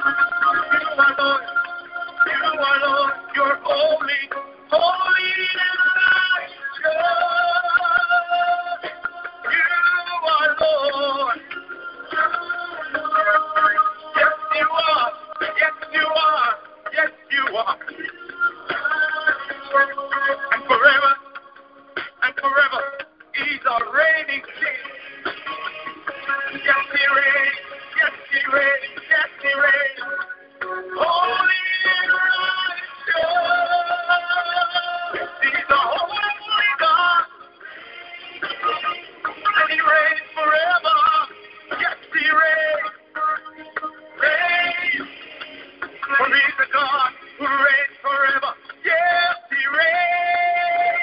are Lord. You are Lord. You're holy, holy and righteous. You are Lord. Yes, you are. Yes, you are. Yes, you are. And forever, He's a reigning King. Yes, He reigns. Yes, He reigns. Yes, He reigns. Holy and righteous. He's a holy God. And He reigns forever. Yes, He reigns. Reigns. For He's a God who reigns forever. Yes, He reigns.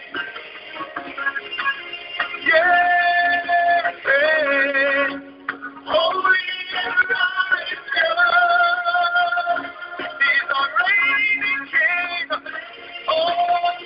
Yes, holy and righteous. He's a reigning King. Oh,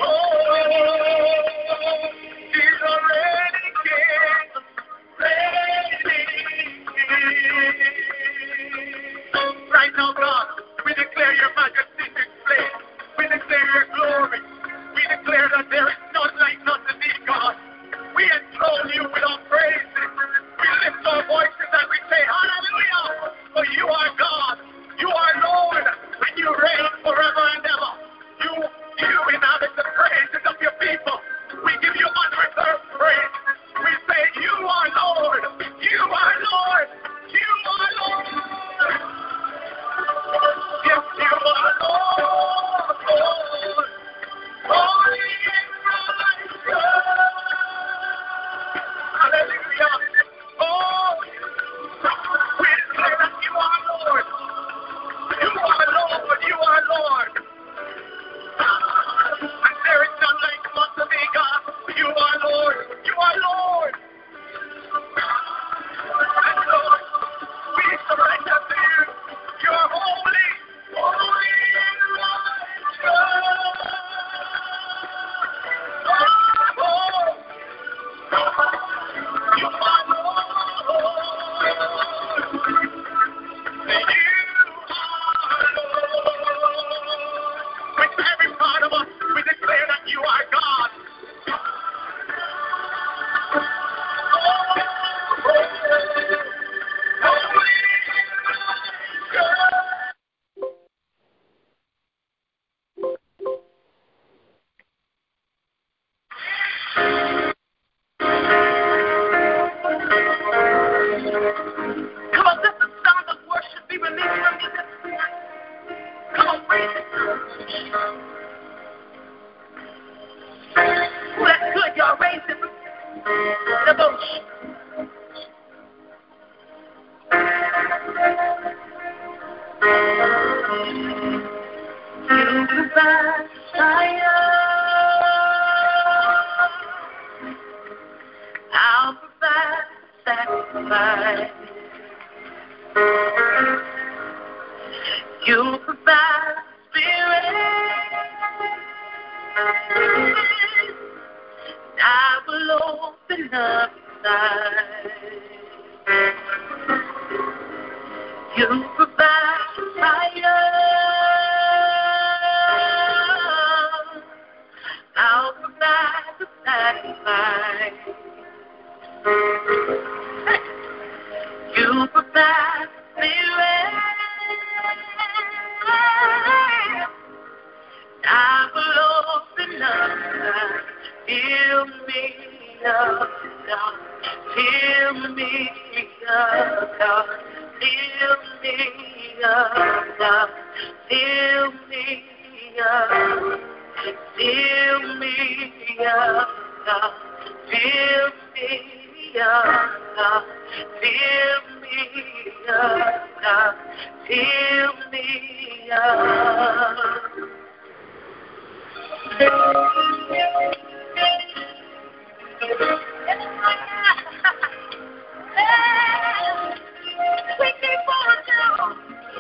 He's a reigning King. Reigning King. Right now, God, we declare your majesty in this place. We declare your glory. We declare that there is none like unto thee, God. We enthrone you with our praises. We lift our voices and we say, hallelujah, for you are God. You are Lord, and you reign forever and ever. You inhabit the praises of your people. We give you unreserved praise. We say, you are Lord. You are Lord. You are Lord. Yes, you are Lord. Holy and righteous. Hallelujah. Oh, we declare that you are Lord. You are Lord. You are Lord. And there is none like unto thee, God. You are Lord. You are Lord. And Lord, we surrender to you. You are holy. Holy and righteous. Oh, you are Lord. With every part of us, we declare that you are God. Come on, let the sound of worship be released from you this morning. Come on, praise it. Oh, that's good, y'all. Raise it. The boat. You provide fire. I'll provide sacrifice. You provide spirit. I will open up inside. You provide fire. I'll provide the sacrifice. You provide spirit. I will open up inside. Fill me up, God. Fill me up, God. Fill me up, God. Fill me up. Fill me up, God. Fill me up, God. Fill me up, God. Fill me up. We keep on down.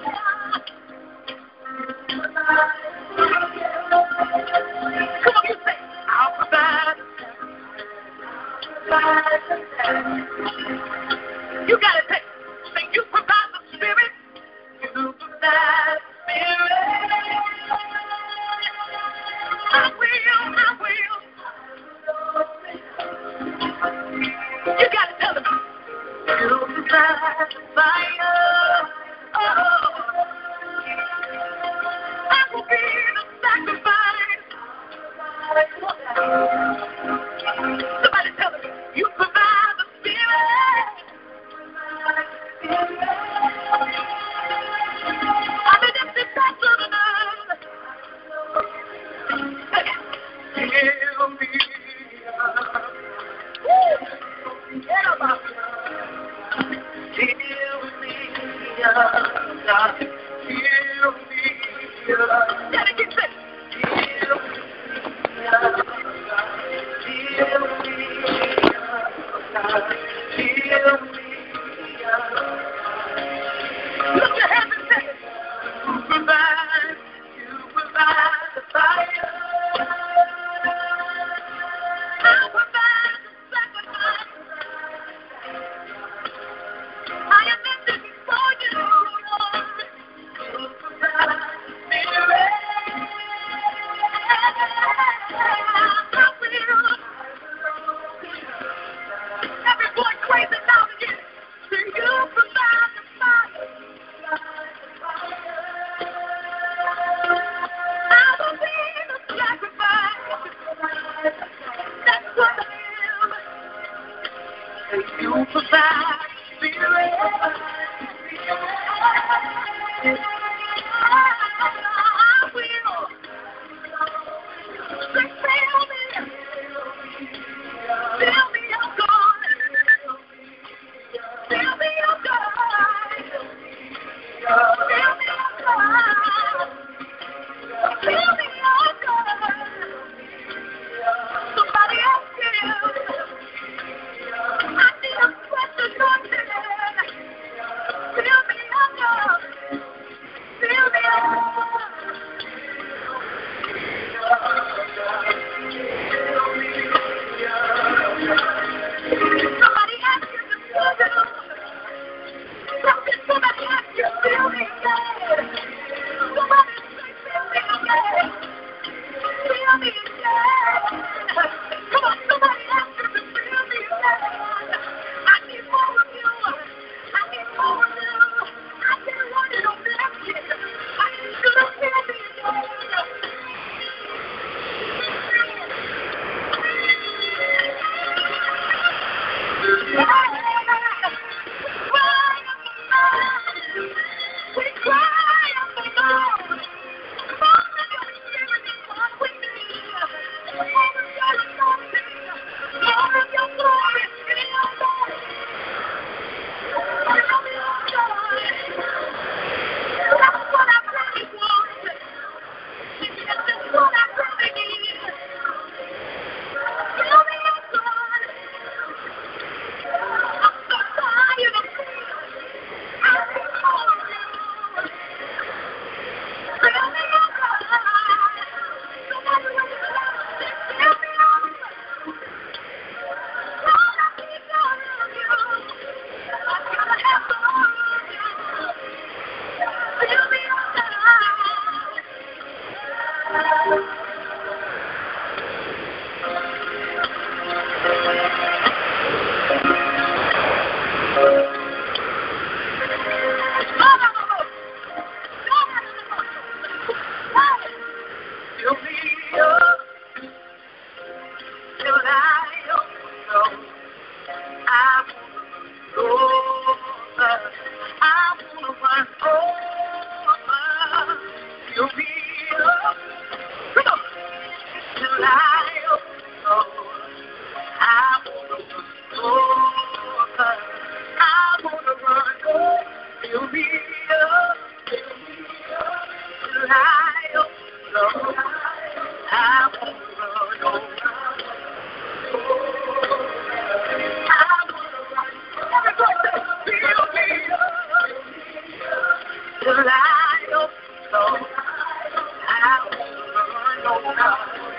Come on, you say, I'll provide. You got to say, you provide the spirit. You provide Dedicate it. Lift your hands and say, you provide the fire. I provide the sacrifice. I am lifted before you, Lord. You provide the spirit. Every voice raise it out again. So you provide the fire. I will be the sacrifice. That's what I am. And you provide the spirit. I will. Say, fill me. Fill me, oh God. Fill me, oh God. Fill me, oh God. Fill me, oh God. Somebody else here. I need a fresh anointing. Fill me, oh God. Fill me, oh God. Somebody ask you to fill me. Somebody ask you to fill me again. Somebody say, fill me again. Fill me again. Come on, somebody ask you to fill me again. I need more of you. I need more of you. I can't run it on empty. I need you to fill me again. We cry out the Lord. More than your spirit is what we need. More of your anointing. More of your glory. Fill me, oh God. That's what I really want. That's what I really need. Fill me, oh God. I'm so tired of being. I need more of you. Fill me, oh God. Somebody with the love, fill me up. Lord, I need more of you. I gotta have more of you. Fill me, oh God. Fill me up till I overflow. I wanna run over. Fill me up. Come on. Till I overflow. I wanna run over. I wanna run over. Fill me up. Till I overflow. I wanna run over. Till I overflow. I wanna run over.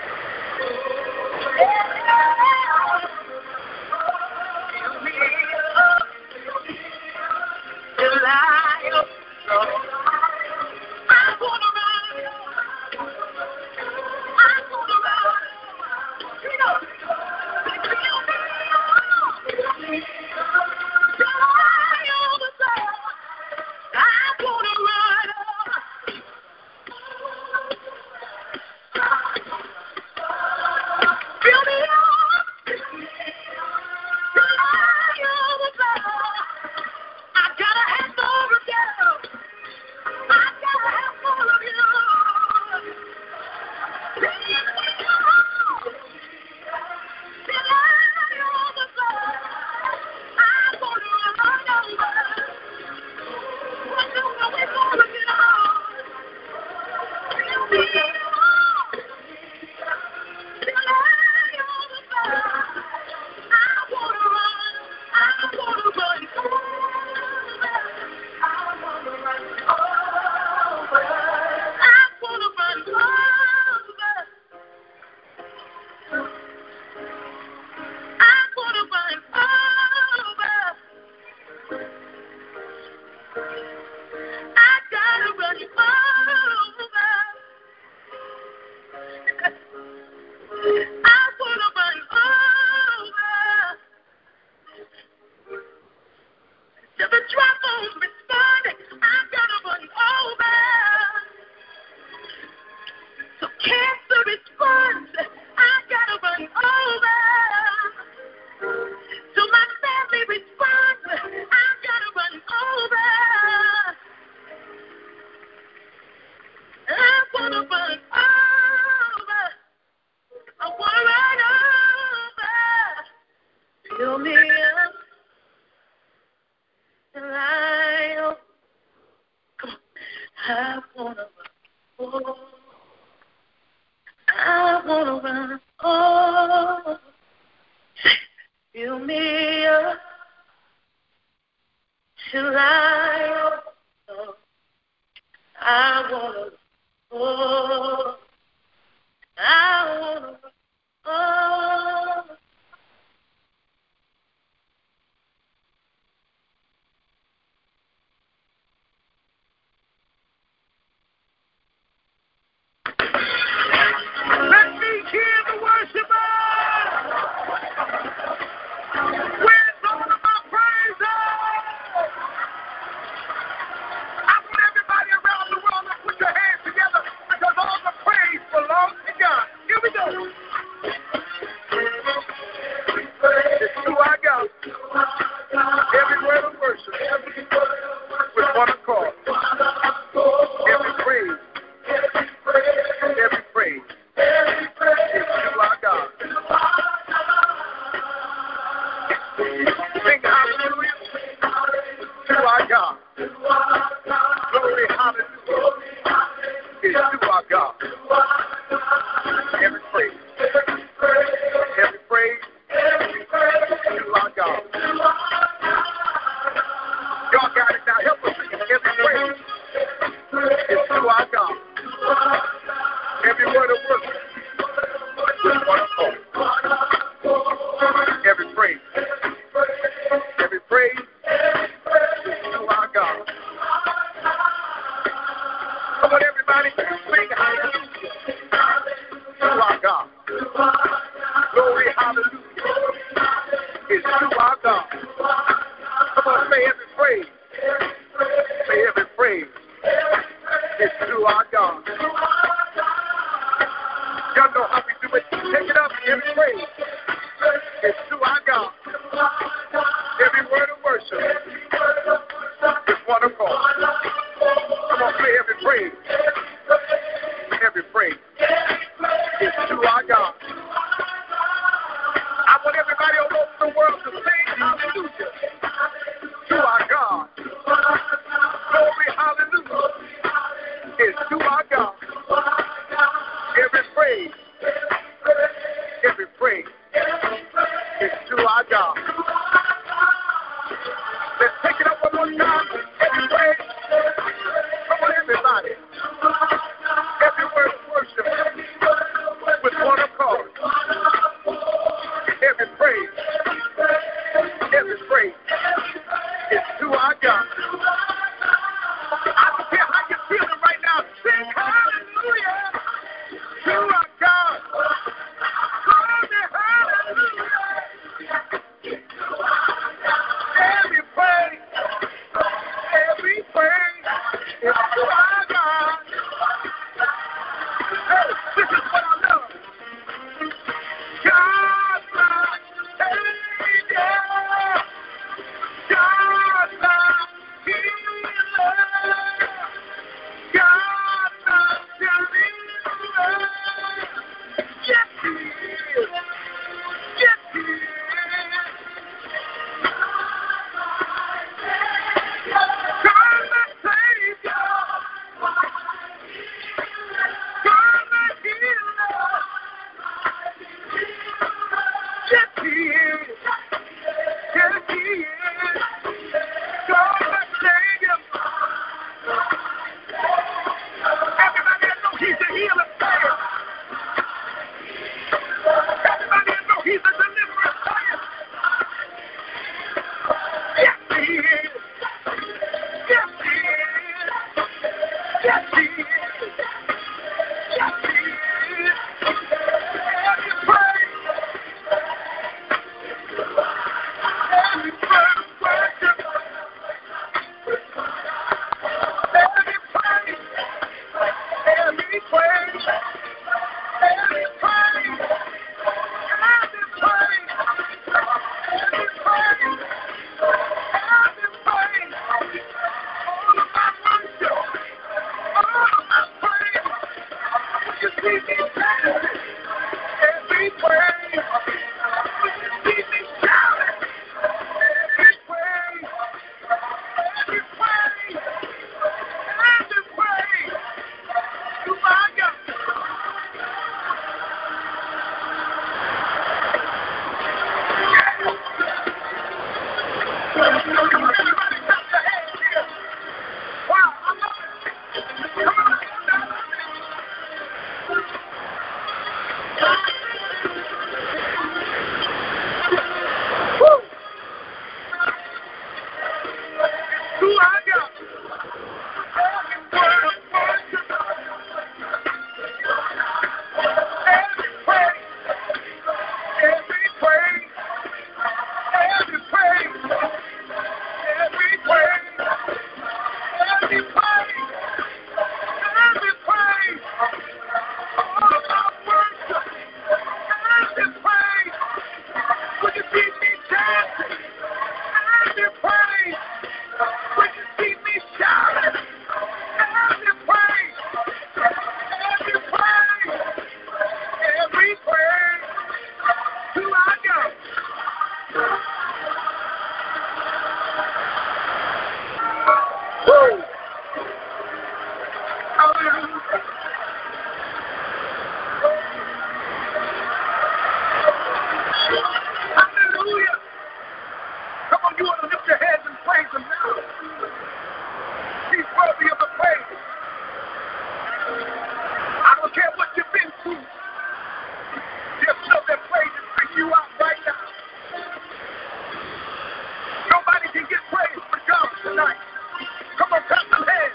Fill me up. Till I overflow. I wanna run. I wanna run. You know, fill me up. Till I overflow. I wanna run. Fill me up. I wanna run. Oh, I wanna run. Oh, fill me up till I overflow. I wanna. Oh, I wanna. Oh. Let me hear the worshiper. Where's all of my praises? I want everybody around the world to put your hands together because all the praise belongs to God. Here we go. It's who I got. Every word of worship with one accord. Every praise. Every praise. It's who I got. Sing hallelujah to our God. Glory, hallelujah. It's to our God. Every praise. Every praise to our God. Y'all got it now. Help us sing it. Every praise is to our God. Every word of worship with one accord. Every praise. Every praise is to our God. Come on, everybody, sing hallelujah to our God. Glory, hallelujah is to our God. Come on, say every praise. Say every praise is to our God. Y'all know how we do it. Take it up. Every praise is to our God. Every word of worship is one accord. Come on, say every praise. Every praise is to our God. I want everybody all over the world to sing hallelujah to our God. Glory, hallelujah is to our God. Every praise is to our God. Let's take it up one more time. Every praise. Come on, everybody. Every word of worship with one accord. Every praise is to our God. I don't care how you're feeling right now. Sing hallelujah to our God. Glory, hallelujah. Every praise is to our God. Hey, this is what I love. God, my Savior. God, my healer. God, my deliverer. Yes, He is. Yes, He is. God, my Savior. God, my healer. Yes, He is. Yes, He is. God, my Savior. Everybody that knows He's a healer, say it. Everybody that knows He's a deliverer, say it. Yes, He is. Yes, He is. Yes, He is. Yes, He is. Every praise, every praise, worship, every praise, every praise, every praise, every praise, every praise, every praise, all of my worship, all of my praise. When you see me dancing, every praise. When you see me shouting, every praise, every praise, every praise. Hallelujah. Come on, you want to lift your hands and praise him now. He's worthy of the praise. I don't care what you've been through. Just know that praise is bringing you out right now. Nobody can get praise but God tonight. Come on, clap some hands.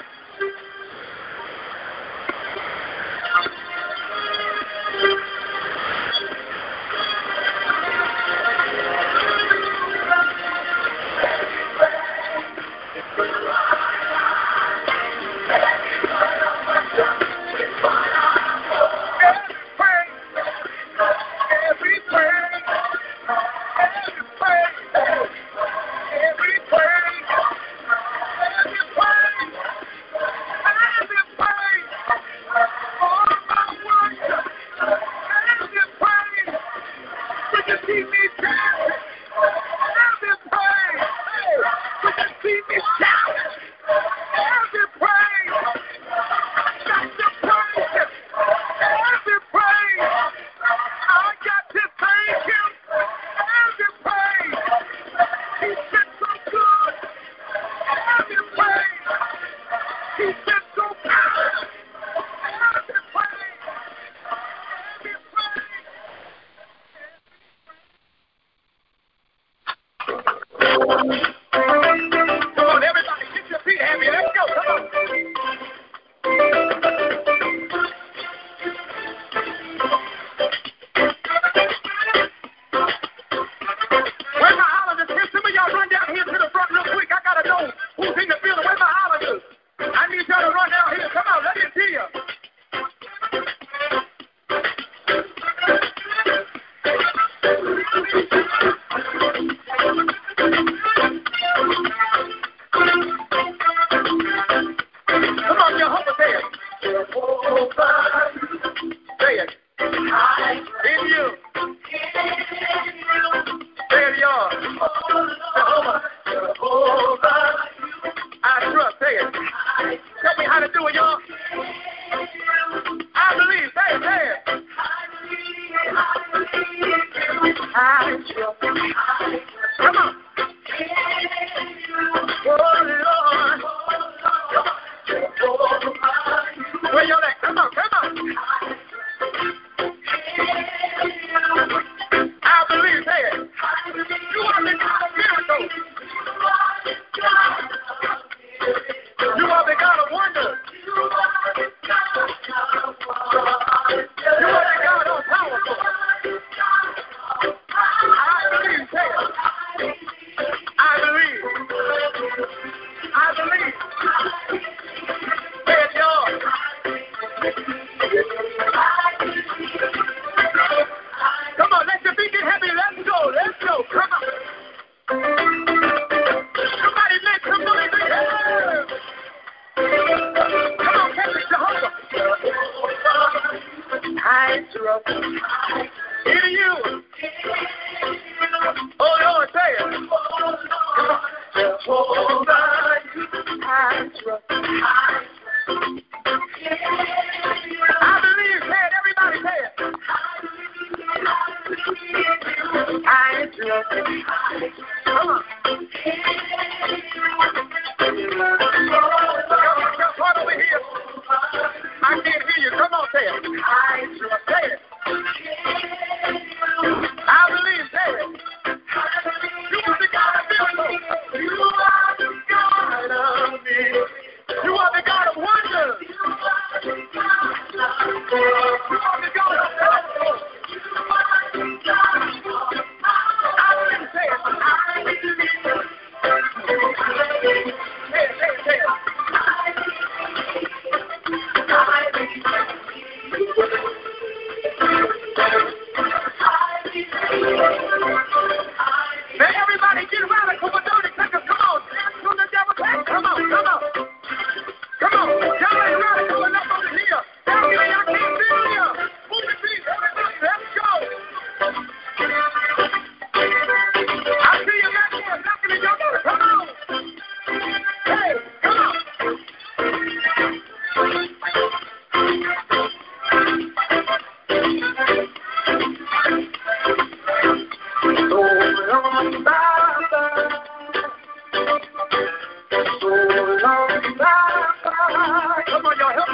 Come on. Y'all ain't radical enough over here. Tell me I can't do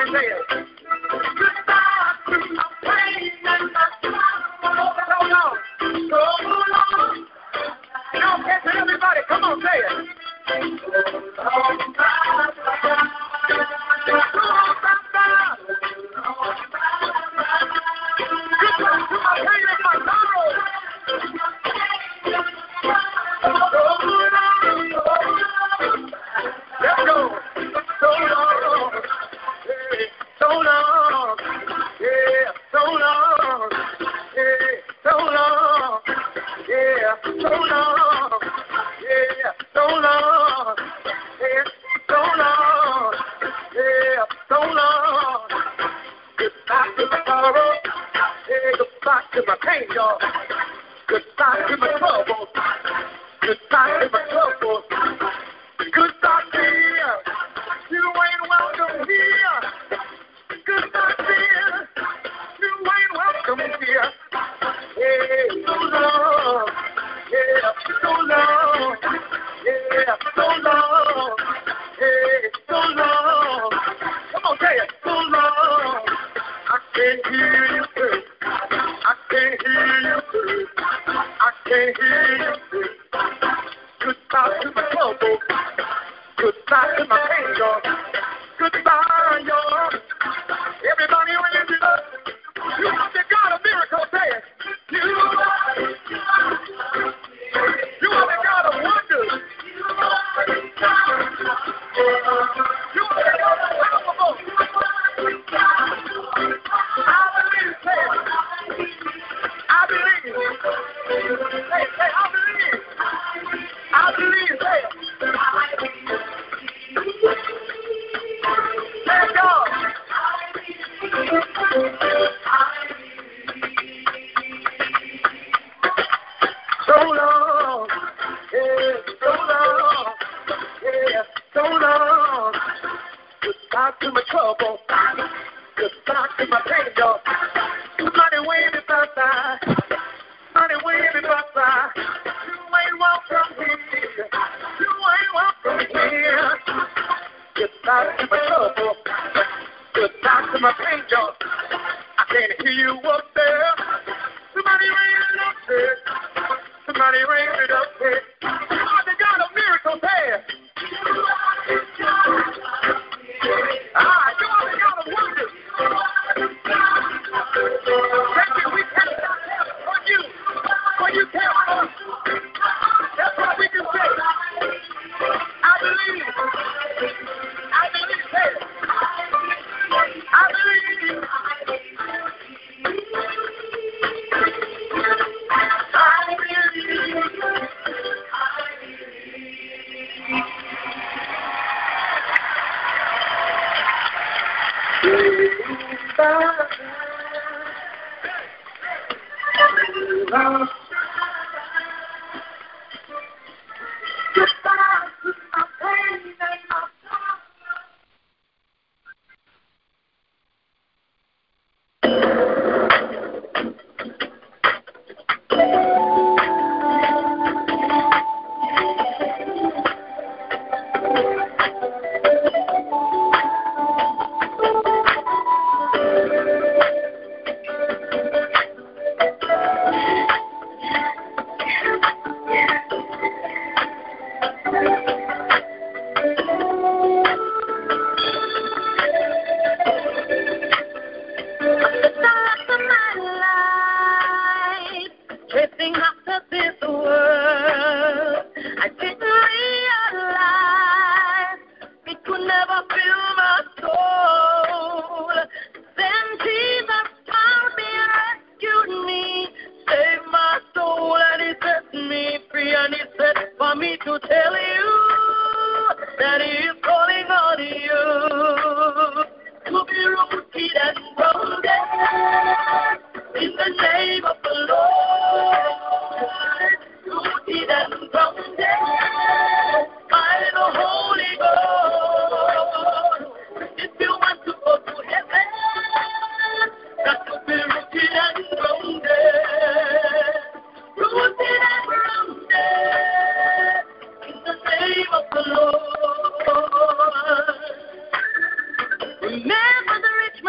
say it. Goodbye to my pain and my sorrow. So long. So long. Y'all catch it, everybody. Come on, say it. So long, bye-bye. So long, bye-bye. Goodbye to my pain and my sorrow. Let's go. So long. Yeah, so long. Yeah, so long. Yeah, so long. Yeah, so long. Yeah, so long. Yeah, so long. Yeah, so long. Goodbye to my sorrow. Yeah, goodbye to my pain, y'all. Goodbye to my trouble. Goodbye to my trouble. Goodbye, dear. You ain't welcome here. Goodbye, dear. You ain't welcome here. Yeah, so long. Yeah, so long. Yeah, so long. Yeah, so long. Come on, say it. So long. I can't hear you say. I can't hear you say. I can't hear you say. Goodbye to my trouble. Goodbye to my pain, y'all. Goodbye, y'all. Everybody raise it up. You are the God of miracles, say it. You are the God of wonders. You are the God of powerful. I believe, say it. I believe. Say, I believe. I believe, say it. Say God. So long. Yeah, so long. Yeah, so long. Goodbye to my trouble. Goodbye to my pain, y'all. Somebody wave me bye-bye. Somebody wave me bye-bye. You ain't welcome here. You ain't welcome here. Goodbye to my trouble. Goodbye to my pain, y'all. I can't hear you up there. Somebody raise it up there. Somebody raise it up there. Oh, the God of miracles there. Ah, you are the God of wonders. Thank you. We can't stop for you. For you tell us. That's what we can say. I believe. I believe. Say it. I believe.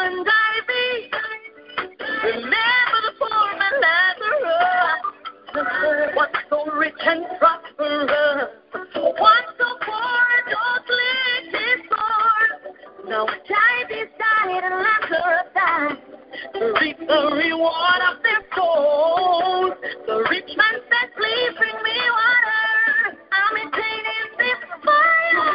woman Davy. Remember the poor man Lazarus. One so rich and prosperous, one so poor and don't lick his sword. Now Davy died and Lazarus died to reap the reward of their souls. The rich man said, please bring me water. I'm maintaining this fire.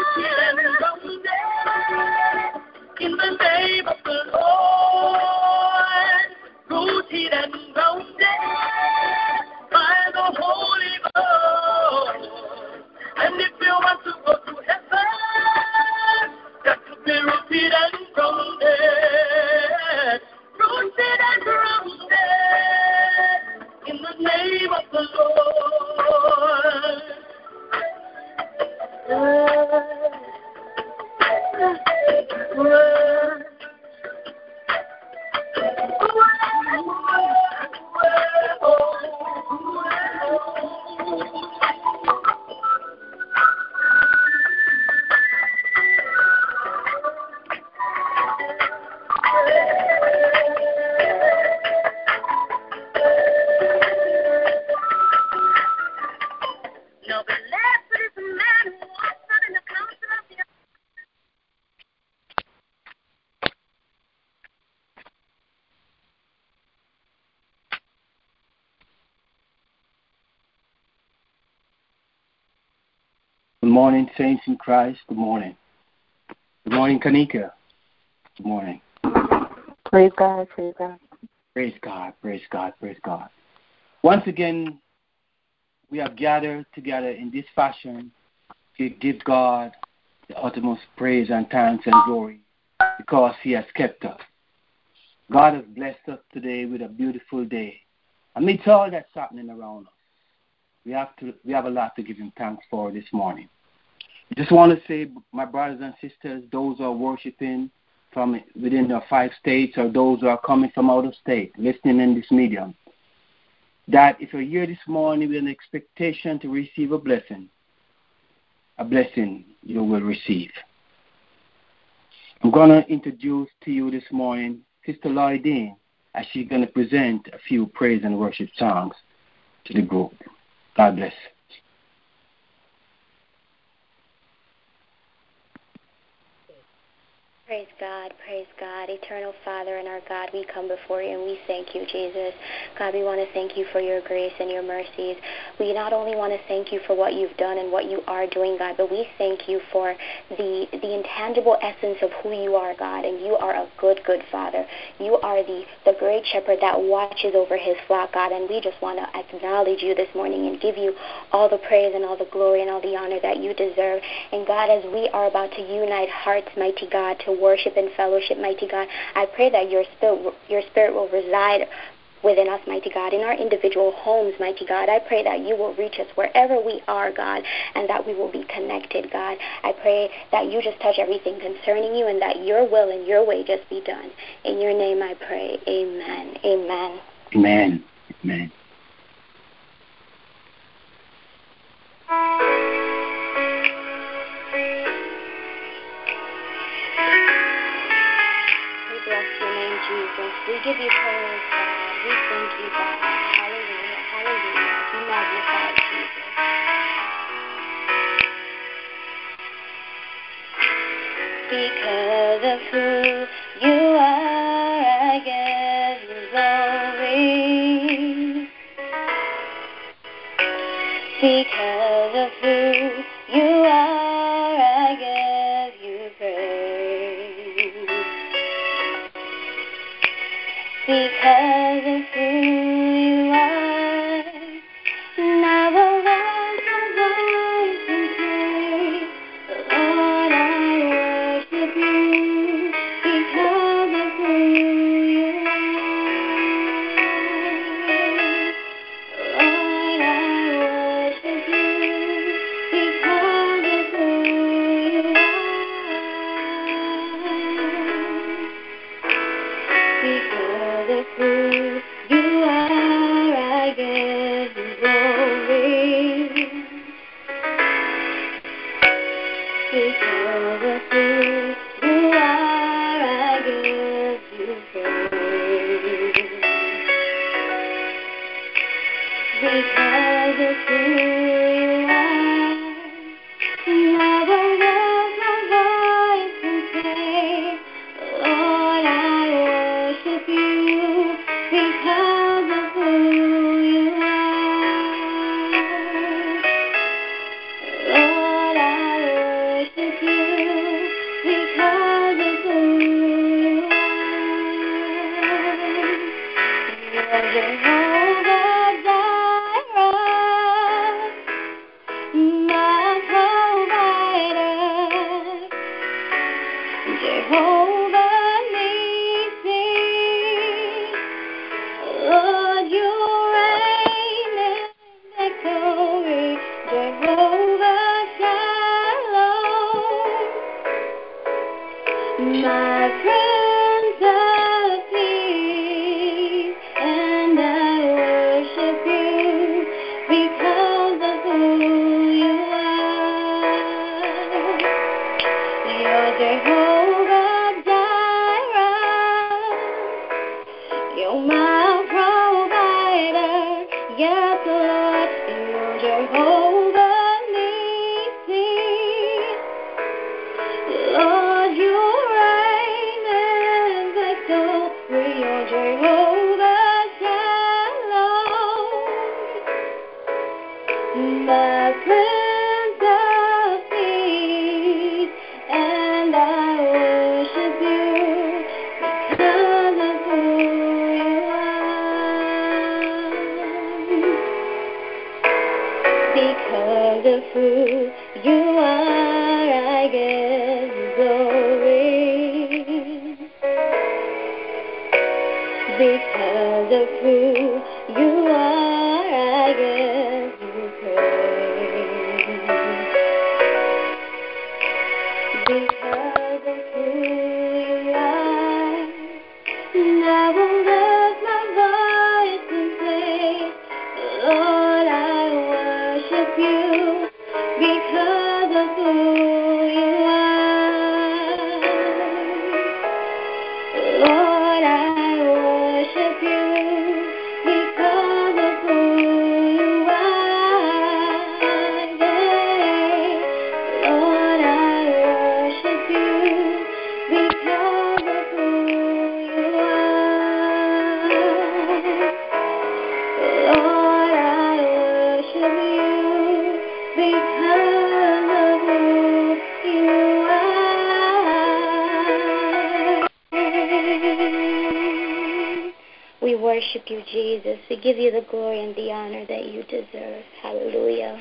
In the name of the Lord, rooted and grounded by the Holy Ghost. And if you want to go to heaven, got to be rooted and grounded. Rooted and grounded in the name of the Lord. Now blessed is the man who walks not in the counsel of the Good morning, saints in Christ. Good morning. Good morning, Kanika. Good morning. Praise God, praise God. Praise God, praise God, praise God. Once again, we have gathered together in this fashion to give God the utmost praise and thanks and glory because He has kept us. God has blessed us today with a beautiful day. Amidst all that's happening around us, we have a lot to give Him thanks for this morning. I just want to say, my brothers and sisters, those who are worshiping from within the 5 states or those who are coming from out of state, listening in this medium, that if you're here this morning with an expectation to receive a blessing you will receive. I'm going to introduce to you this morning Sister Lloydine as she's going to present a few praise and worship songs to the group. God bless. Praise God, eternal Father and our God, we come before you and we thank you, Jesus. God, we want to thank you for your grace and your mercies. We not only want to thank you for what you've done and what you are doing, God, but we thank you for the intangible essence of who you are, God, and you are a good, good Father. You are the great shepherd that watches over his flock, God, and we just want to acknowledge you this morning and give you all the praise and all the glory and all the honor that you deserve. And God, as we are about to unite hearts, mighty God, to worship and fellowship, mighty God, I pray that your spirit will reside within us, mighty God, in our individual homes, mighty God. I pray that you will reach us wherever we are, God, and that we will be connected, God. I pray that you just touch everything concerning you and that your will and your way just be done. In your name I pray. Amen. Amen. Amen. Amen. Jesus. We give you praise, God. We thank you, God. Hallelujah. Hallelujah. Be magnified, Jesus. Because of who you are, I give you glory. Because of who you are, I give you praise. Because of who you are, now the words of voice and praise, Lord, I worship you. Because of who you are, Lord, I worship you. Because of who you are. Because of who you are, I give you glory. Because of who you are, I give you because of who you are. Never lift my voice and say, Lord, I worship you because of who you are. Lord, I worship you because of who you are. You're Jehovah Jireh, my provider. Jehovah Nissi, Lord, you reign in victory. Jehovah Shalom, my Prince of Peace, and I worship you because of who you are. You're Jehovah Jireh, you're my provider. Yes, Lord, you're Jehovah Nissi. Lord, you reign in victory. You're Jehovah Shalom, my Prince of Peace, and I worship you because of who you are. Because of who you are, I give you glory. Because of who you are, I give you praise. Because of who you are, and I will lift my voice and say, Lord, I worship you because of who you are. Lord, I worship you because of who you are. Yeah. Lord, I worship you because of who you are. Lord, I worship you because of who you are. We worship you, Jesus. We give you the glory and the honor that you deserve. Hallelujah.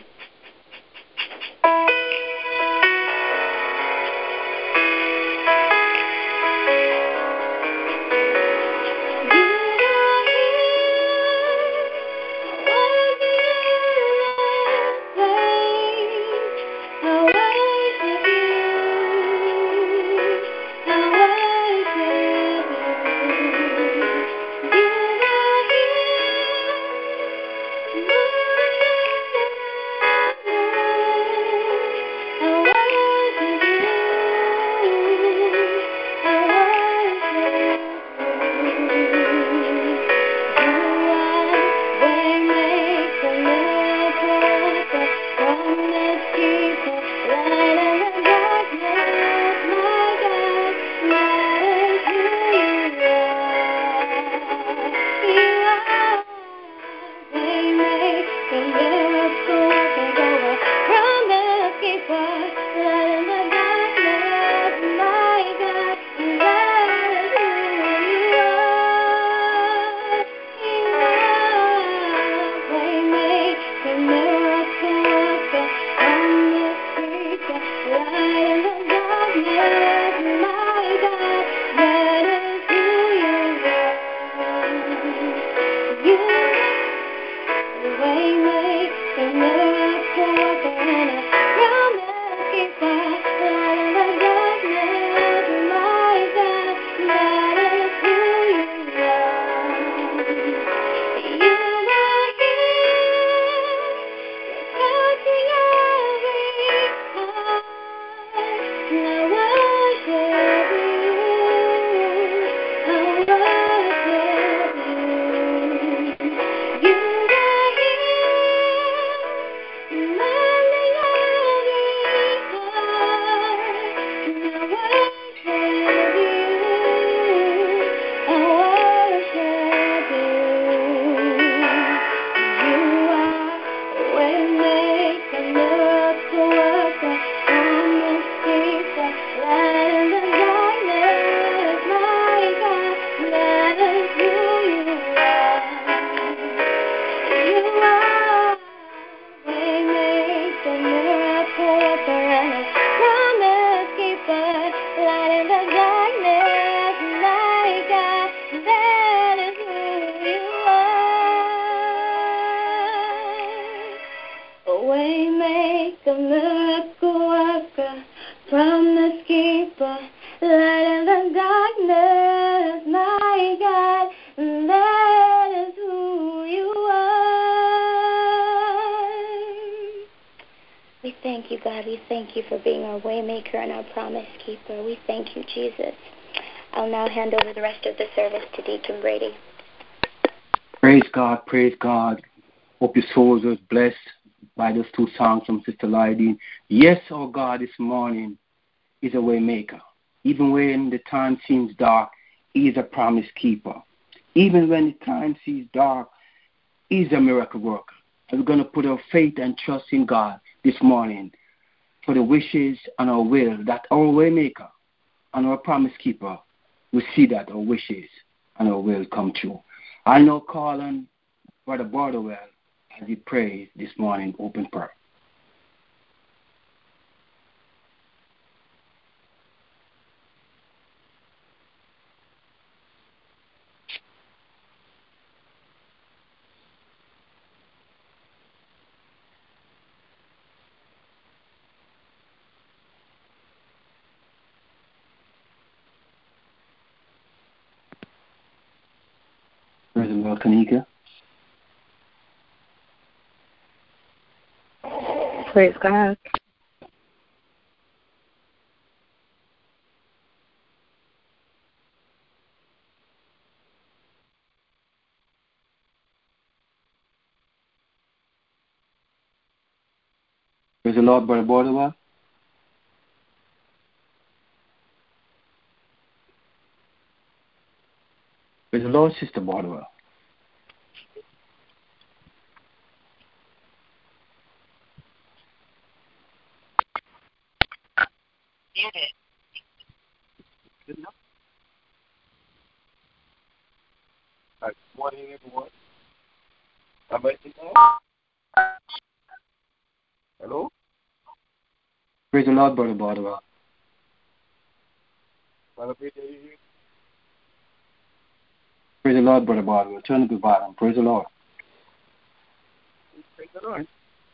thank you, God. We thank you for being our way maker and our promise keeper. We thank you, Jesus. I'll now hand over the rest of the service to Deacon Brady. Praise God, praise God. Hope your souls was blessed by those two songs from Sister Lydie. Yes, oh God, this morning is a way maker. Even when the time seems dark, He is a promise keeper. Even when the time seems dark, He is a miracle worker. And we're going to put our faith and trust in God this morning for the wishes and our will that our way maker and our promise keeper will see that our wishes and our will come true. I now call on Brother Borderwell as he prays this morning open prayer. Praise the Lord, Kanika. Praise God. Praise the Lord, Brother Borderwell. Praise the Lord, Sister Borderwell. Good morning, everyone. Am I in now? Hello? Praise the Lord, Brother Borderwell. Brother, are you here? Praise the Lord, Brother Borderwell. Turn to the bottom. Praise the Lord. Praise the Lord.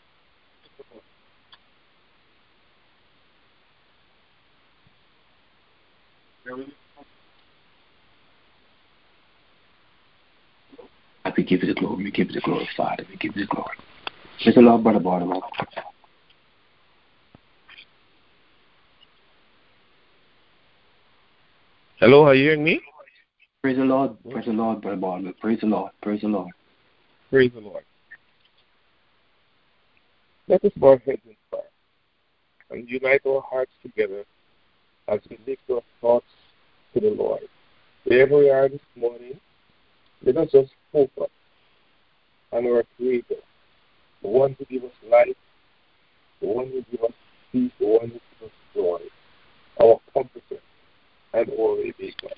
We give you the glory. We give you the glory, Father. We give you the glory. Praise the Lord, Brother Borderwell. Hello, are you hearing me? Praise the Lord. Praise the Lord, Brother Borderwell. Praise the Lord. Praise the Lord. Praise the Lord. Let us bow our heads in prayer and unite our hearts together as we lift our thoughts to the Lord. Wherever we are this morning, let us just focus on our Creator, the one who gives us life, the one who gives us peace, the one who gives us joy, our comforter and our Waymaker.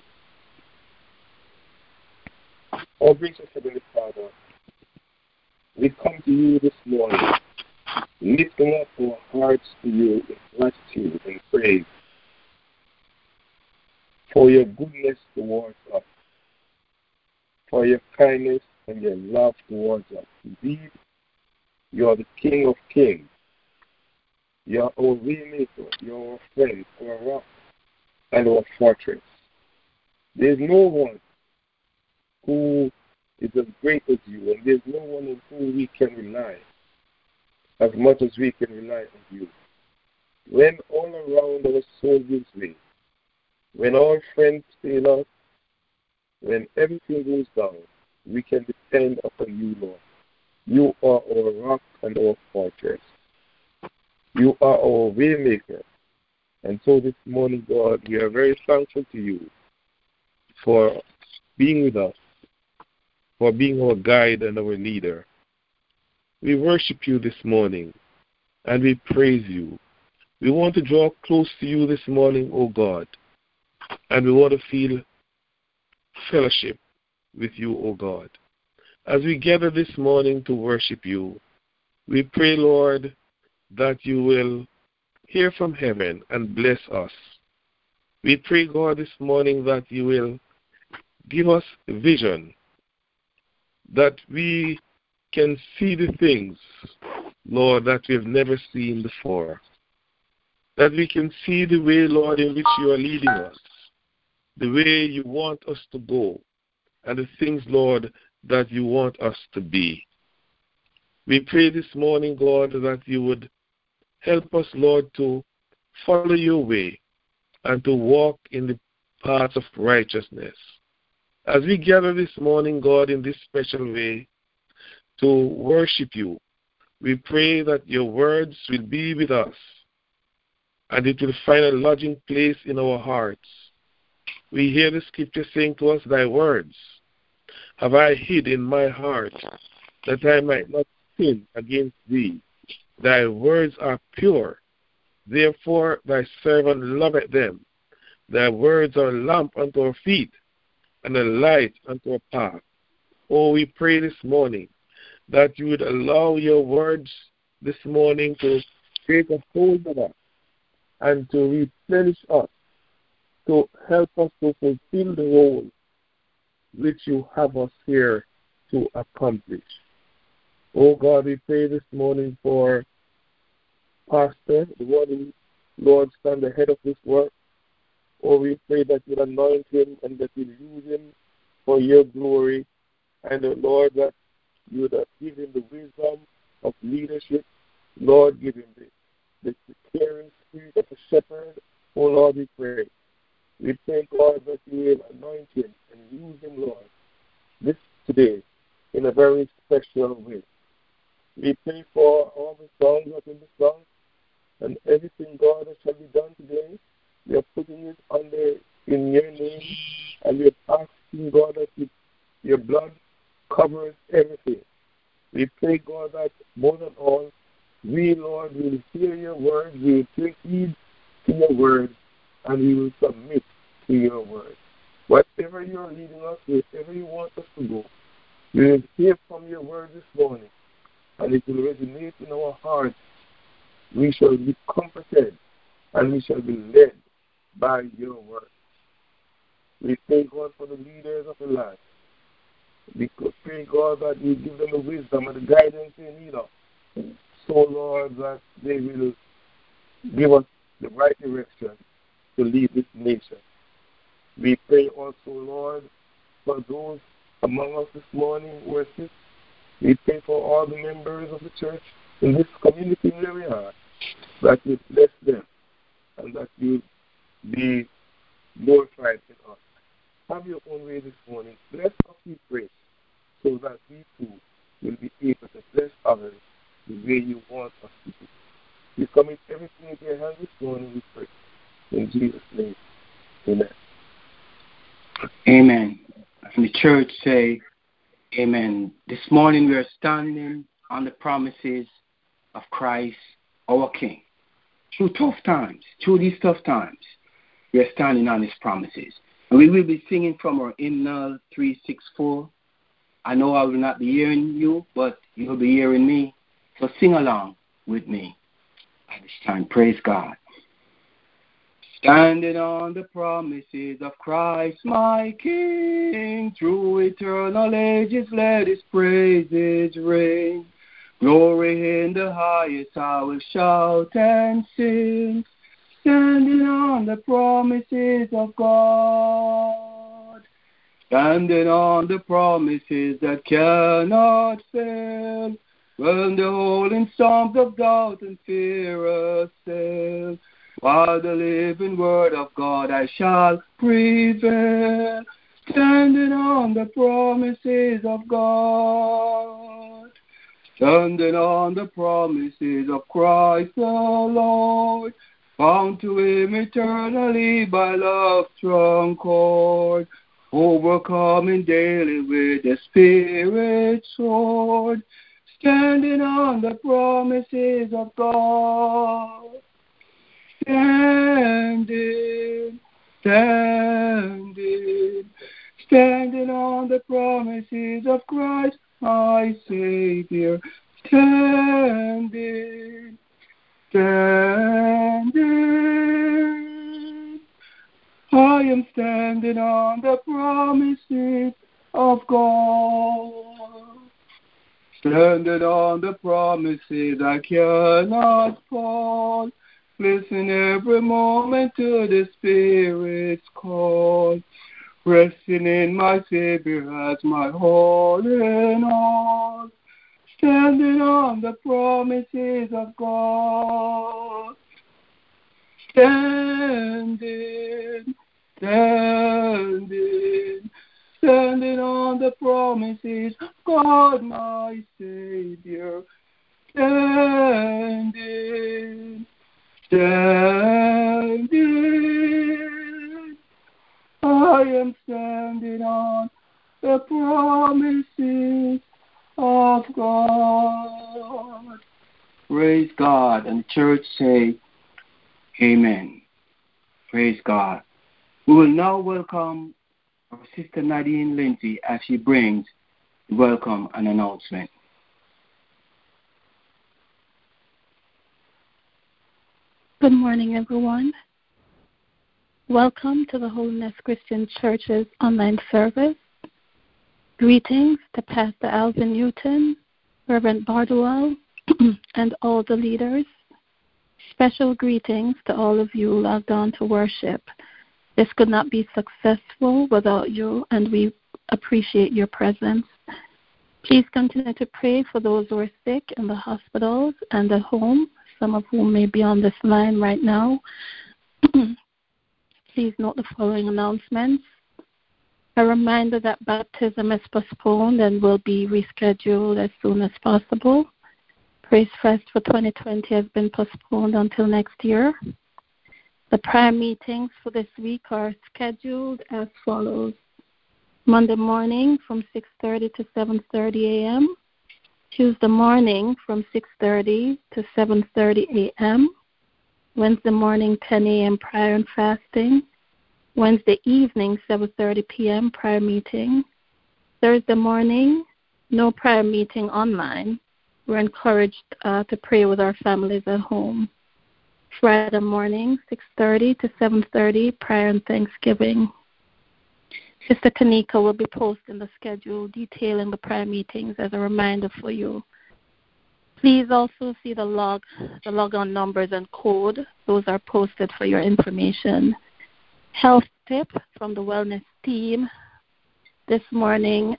Our gracious Heavenly Father, we come to you this morning, lifting up our hearts to you in gratitude and praise for your goodness towards us, for your kindness and your love towards us. Indeed, you are the King of Kings. You are our Waymaker, you are our friend, our rock, and our fortress. There is no one who is as great as you, and there is no one on whom we can rely as much as we can rely on you. When all around our soul gives way, when our friends fail us, when everything goes down, we can depend upon you, Lord. You are our rock and our fortress. You are our Waymaker. And so this morning, God, we are very thankful to you for being with us, for being our guide and our leader. We worship you this morning, and we praise you. We want to draw close to you this morning, O God, and we want to feel fellowship with you, O God. As we gather this morning to worship you, we pray, Lord, that you will hear from heaven and bless us. We pray, God, this morning that you will give us vision, that we can see the things, Lord, that we've never seen before, that we can see the way, Lord, in which you are leading us, the way you want us to go, and the things, Lord, that you want us to be. We pray this morning, God, that you would Help us, Lord, to follow your way and to walk in the paths of righteousness. As we gather this morning, God, in this special way to worship you, we pray that your words will be with us and it will find a lodging place in our hearts. We hear the scripture saying to us, thy words have I hid in my heart, that I might not sin against thee. Thy words are pure, therefore thy servant loveth them. Thy words are a lamp unto our feet, and a light unto our path. Oh, we pray this morning that you would allow your words this morning to take a hold of us and to replenish us, to help us to fulfill the role which you have us here to accomplish. Oh God, we pray this morning for Pastor, the one who, Lord, stand ahead of this work. Oh, we pray that you anoint him and that you use him for your glory. And, Lord, that you would give him the wisdom of leadership. Lord, give him the caring spirit of a shepherd. Oh, Lord, we pray. We pray, God, that you will anoint him and use him, Lord, this today in a very special way. We pray for all the songs that in the song and everything, God, that shall be done today. We are putting it under in your name, and we are asking, God, that your blood covers everything. We pray, God, that more than all, we, Lord, will hear your word, we will take heed to your word, and we will submit to your word. Whatever you are leading us, wherever you want us to go, we will hear from your word this morning, and it will resonate in our hearts. We shall be comforted, and we shall be led by your word. We pray, God, for the leaders of the land. We pray, God, that you give them the wisdom and the guidance they need of. So, Lord, that they will give us the right direction to lead this nation. We pray also, Lord, for those among us this morning who are sick. We pray for all the members of the church in this community where we are, that you bless them and that you be glorified in us. Have your own way this morning. Bless us, we pray, so that we too will be able to bless others the way you want us to do. We commit everything into your hands this morning, we pray. In Jesus' name, amen. Amen. And the church say, amen. This morning we are standing on the promises of Christ, our King. Through these tough times, we are standing on his promises. And we will be singing from our hymnal 364. I know I will not be hearing you, but you will be hearing me. So sing along with me at this time. Praise God. Standing on the promises of Christ, my King, through eternal ages let his praises reign. Glory in the highest I will shout and sing, standing on the promises of God, standing on the promises that cannot fail, when the rolling storms of doubt and fear assail. While the living word of God I shall prevail, standing on the promises of God, standing on the promises of Christ the Lord, bound to him eternally by love's strong cord, overcoming daily with the Spirit's sword, standing on the promises of God. Standing on the promises of Christ, my Savior. Standing. I am standing on the promises of God. Standing on the promises I cannot fall. Listen every moment to the Spirit's call, resting in my Savior as my all in all, standing on the promises of God. Standing, standing, standing on the promises of God, my Savior. Standing, standing, I am standing on the promises of God. Praise God. And the church say, Amen. Praise God. We will now welcome our Sister Nadine Lindsay as she brings the welcome and announcement. Good morning, everyone. Welcome to the Holiness Christian Church's online service. Greetings to Pastor Alvin Newton, Reverend Bardwell, and all the leaders. Special greetings to all of you logged on to worship. This could not be successful without you, and we appreciate your presence. Please continue to pray for those who are sick in the hospitals and at home, some of whom may be on this line right now. Please note the following announcements. A reminder that baptism is postponed and will be rescheduled as soon as possible. Praise Fest for 2020 has been postponed until next year. The prayer meetings for this week are scheduled as follows. Monday morning from 6:30 to 7:30 a.m. Tuesday morning from 6:30 to 7:30 a.m. Wednesday morning 10 a.m. prayer and fasting. Wednesday evening 7:30 p.m. prayer meeting. Thursday morning no prayer meeting online. We're encouraged to pray with our families at home. Friday morning 6:30 to 7:30 prayer and thanksgiving. Sister Kanika will be posting the schedule detailing the prayer meetings as a reminder for you. Please also see the log-on numbers and code. Those are posted for your information. Health tip from the wellness team this morning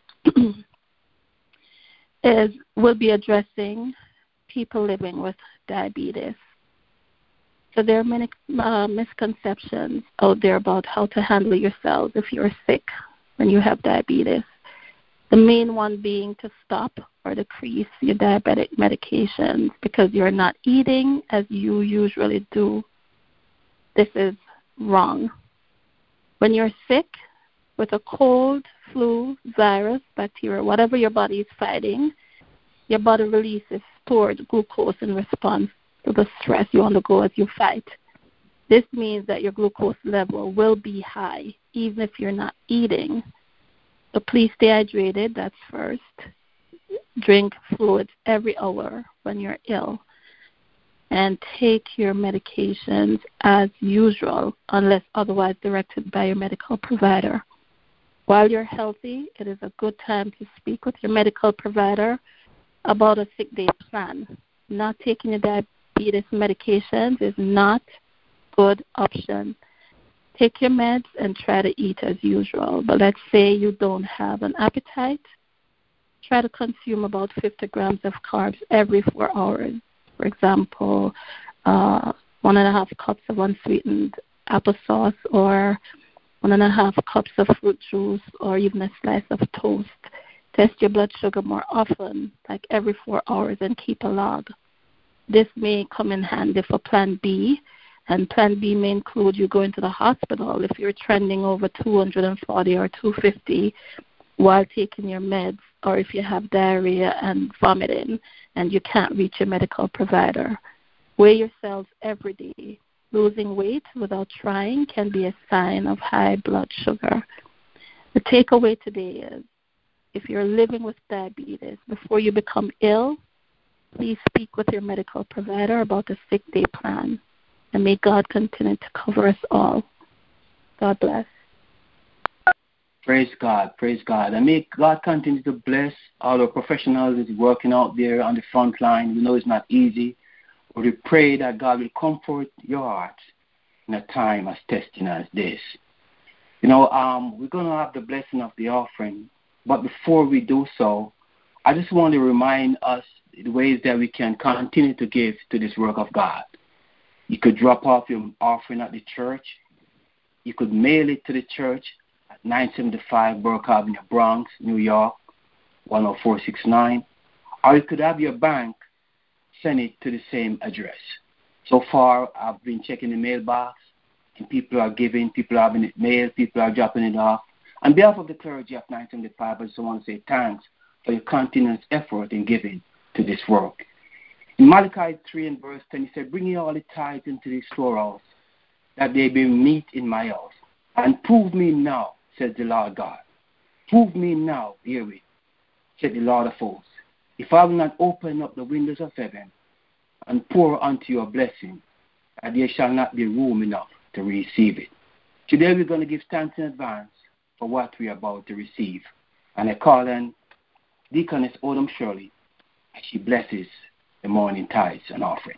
will be addressing people living with diabetes. So there are many misconceptions out there about how to handle yourselves if you're sick when you have diabetes. The main one being to stop or decrease your diabetic medications because you're not eating as you usually do. This is wrong. When you're sick with a cold, flu, virus, bacteria, whatever your body is fighting, your body releases stored glucose in response to the stress you undergo as you fight. This means that your glucose level will be high even if you're not eating. So please stay hydrated, that's first. Drink fluids every hour when you're ill. And take your medications as usual unless otherwise directed by your medical provider. While you're healthy, it is a good time to speak with your medical provider about a sick day plan. Not taking your diabetes medications is not a good option. Take your meds and try to eat as usual. But let's say you don't have an appetite. Try to consume about 50 grams of carbs every 4 hours. For example, 1.5 cups of unsweetened applesauce or 1.5 cups of fruit juice or even a slice of toast. Test your blood sugar more often, like every 4 hours, and keep a log. This may come in handy for Plan B, and Plan B may include you going to the hospital if you're trending over 240 or 250 while taking your meds, or if you have diarrhea and vomiting and you can't reach your medical provider. Weigh yourselves every day. Losing weight without trying can be a sign of high blood sugar. The takeaway today is, if you're living with diabetes, before you become ill, please speak with your medical provider about a sick day plan. And may God continue to cover us all. God bless. Praise God, praise God. And may God continue to bless all our professionals that are working out there on the front line. We know it's not easy, but we pray that God will comfort your hearts in a time as testing as this. We're going to have the blessing of the offering. But before we do so, I just want to remind us the ways that we can continue to give to this work of God. You could drop off your offering at the church. You could mail it to the church at 975 Burke Avenue, Bronx, New York, 10469. Or you could have your bank send it to the same address. So far, I've been checking the mailbox, and people are giving, people are having it mailed, people are dropping it off. On behalf of the clergy of 975, I just want to say thanks for your continuous effort in giving to this work. In Malachi 3 and verse 10, he said, bring ye all the tithes into the storehouse, that they be meat in my house. And prove me now, said the Lord God. Prove me now, herewith, said the Lord of hosts, if I will not open up the windows of heaven and pour unto you a blessing, that there shall not be room enough to receive it. Today we're going to give thanks in advance for what we are about to receive. And I call on Deaconess Odom Shirley as she blesses the morning tithes and offering.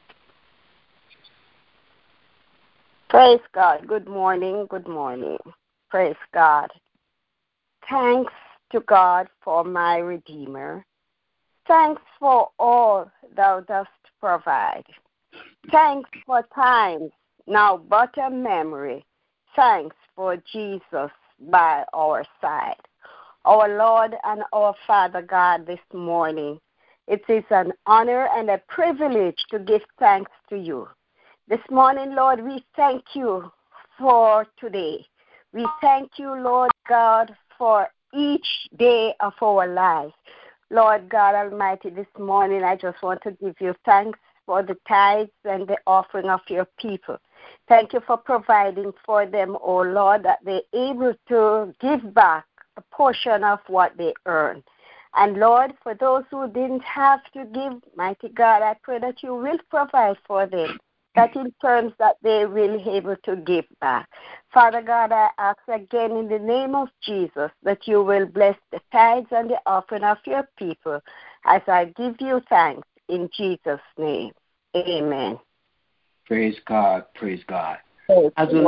Praise God. Good morning. Good morning. Praise God. Thanks to God for my Redeemer. Thanks for all thou dost provide. Thanks for times now but a memory. Thanks for Jesus by our side. Our Lord and our Father God, this morning, it is an honor and a privilege to give thanks to you. This morning, Lord, we thank you for today. We thank you, Lord God, for each day of our lives. Lord God Almighty, this morning I just want to give you thanks for the tithes and the offering of your people. Thank you for providing for them, oh Lord, that they're able to give back a portion of what they earn. And Lord, for those who didn't have to give, mighty God, I pray that you will provide for them, that in terms that they will be able to give back. Father God, I ask again in the name of Jesus that you will bless the tithes and the offering of your people as I give you thanks in Jesus' name. Amen. Praise God. Praise God. As we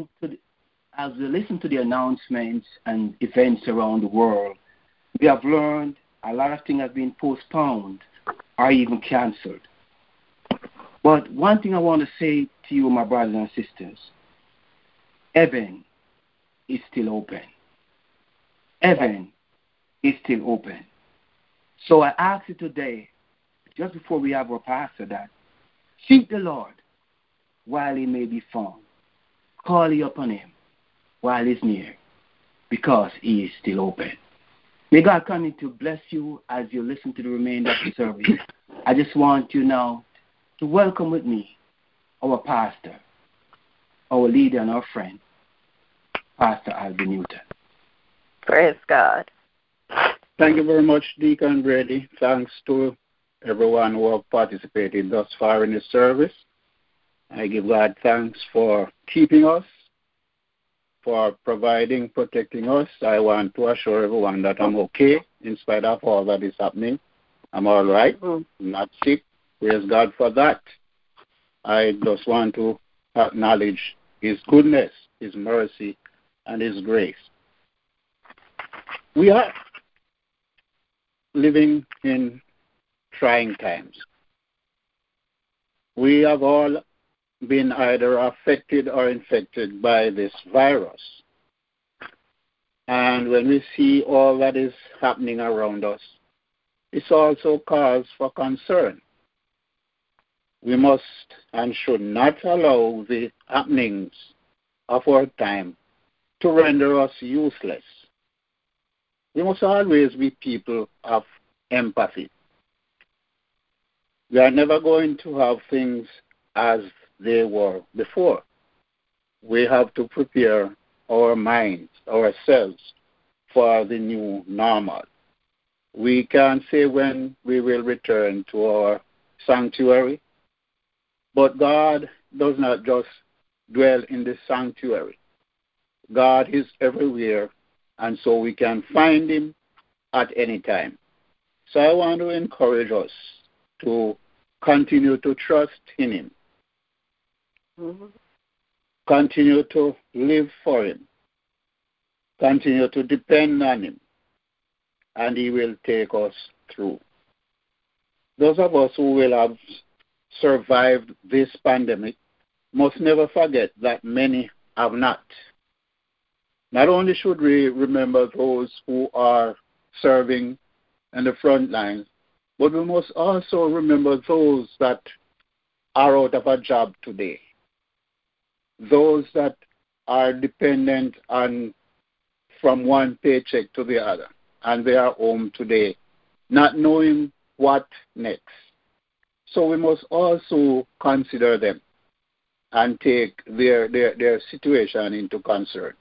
listen to the announcements and events around the world, we have learned a lot of things have been postponed or even canceled. But one thing I want to say to you, my brothers and sisters, heaven is still open. Heaven is still open. So I ask you today, just before we have our pastor, that seek the Lord while he may be found. Call ye upon him while he's near, because he is still open. May God continue to bless you as you listen to the remainder of the service. I just want you now to welcome with me our pastor, our leader and our friend, Pastor Alvin Newton. Praise God. Thank you very much, Deacon Brady. Thanks to everyone who have participated thus far in the service. I give God thanks for keeping us, for providing, protecting us. I want to assure everyone that I'm okay in spite of all that is happening. I'm all right. I'm not sick. Praise God for that. I just want to acknowledge his goodness, his mercy, and his grace. We are living in trying times. We have all been either affected or infected by this virus. And when we see all that is happening around us, it's also cause for concern. We must and should not allow the happenings of our time to render us useless. We must always be people of empathy. We are never going to have things as they were before. We have to prepare our minds, ourselves, for the new normal. We can't say when we will return to our sanctuary, but God does not just dwell in the sanctuary. God is everywhere, and so we can find him at any time. So I want to encourage us to continue to trust in him. Mm-hmm. Continue to live for him. Continue to depend on him. and He will take us through. Those of us who will have survived this pandemic must never forget that many have not. Not only should we remember those who are serving in the front lines, but we must also remember those that are out of a job today, those that are dependent on from one paycheck to the other, and they are home today, not knowing what next. So we must also consider them and take their situation into concern.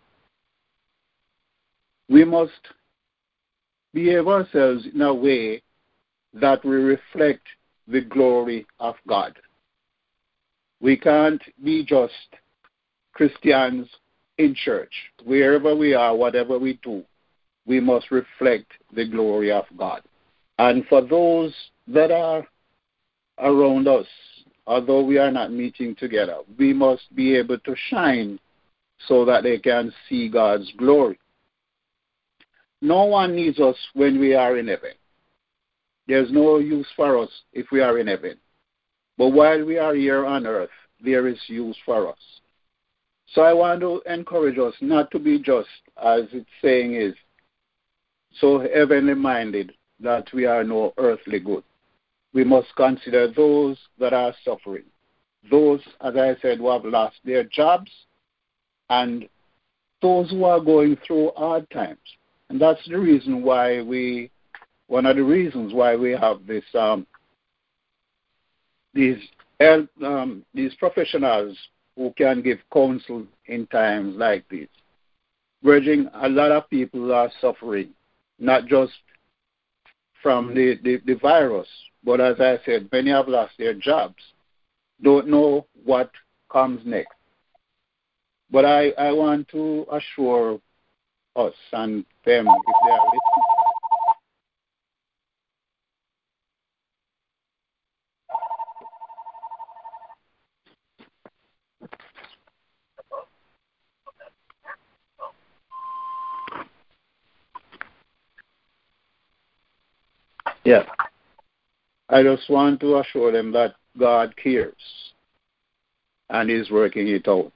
We must behave ourselves in a way that we reflect the glory of God. We can't be just Christians in church. Wherever we are, whatever we do, we must reflect the glory of God. And for those that are around us, although we are not meeting together, we must be able to shine so that they can see God's glory. No one needs us when we are in heaven. There's no use for us if we are in heaven. But while we are here on earth, there is use for us. So I want to encourage us not to be just, as its saying is, so heavenly minded that we are no earthly good. We must consider those that are suffering, those, as I said, who have lost their jobs, and those who are going through hard times. And that's the reason why one of the reasons why we have this, these professionals who can give counsel in times like this. Bridging, a lot of people are suffering, not just from the virus, but as I said, many have lost their jobs, don't know what comes next. But I want to assure us and them, if they are listening, yeah. I just want to assure them that God cares and is working it out.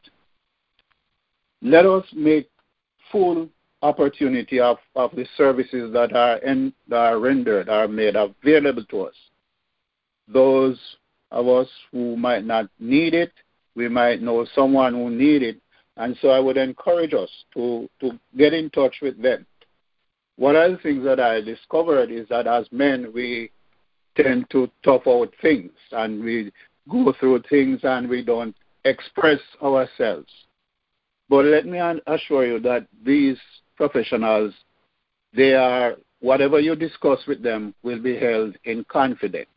Let us make full opportunity of the services that are rendered, are made available to us. Those of us who might not need it, we might know someone who needs it, and so I would encourage us to get in touch with them. One of the things that I discovered is that as men, we tend to tough out things, and we go through things and we don't express ourselves. But let me assure you that these professionals, they are, whatever you discuss with them will be held in confidence.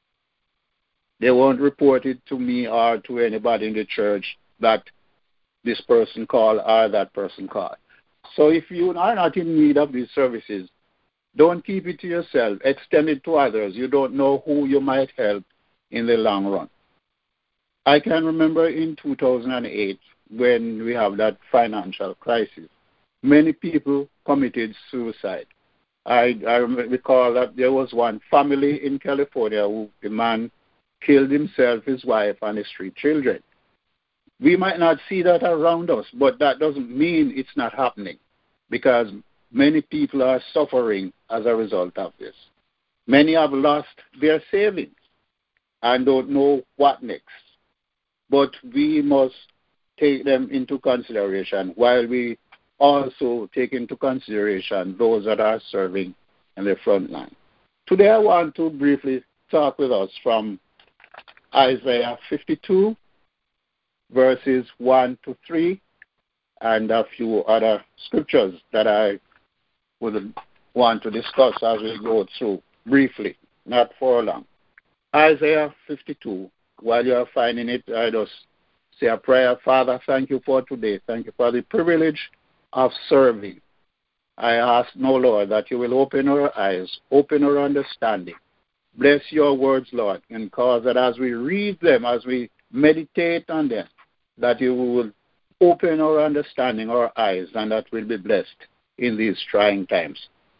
They won't report it to me or to anybody in the church that this person called or that person called. So if you are not in need of these services, don't keep it to yourself. Extend it to others. You don't know who you might help in the long run. I can remember in 2008 when we have that financial crisis, many people committed suicide. I recall that there was one family in California who the man killed himself, his wife, and his 3 children. We might not see that around us, but that doesn't mean it's not happening, because many people are suffering as a result of this. Many have lost their savings and don't know what next. But we must take them into consideration while we also take into consideration those that are serving in the front line. Today I want to briefly talk with us from Isaiah 52, verses 1 to 3, and a few other scriptures that I would want to discuss as we go through briefly, not for long. Isaiah 52, while you are finding it, I just say a prayer. Father, thank you for today. Thank you for the privilege of serving. I ask now, Lord, that you will open our eyes, open our understanding. Bless your words, Lord, and cause that as we read them, as we meditate on them, that you will open our understanding, our eyes, and that we'll be blessed in these trying times.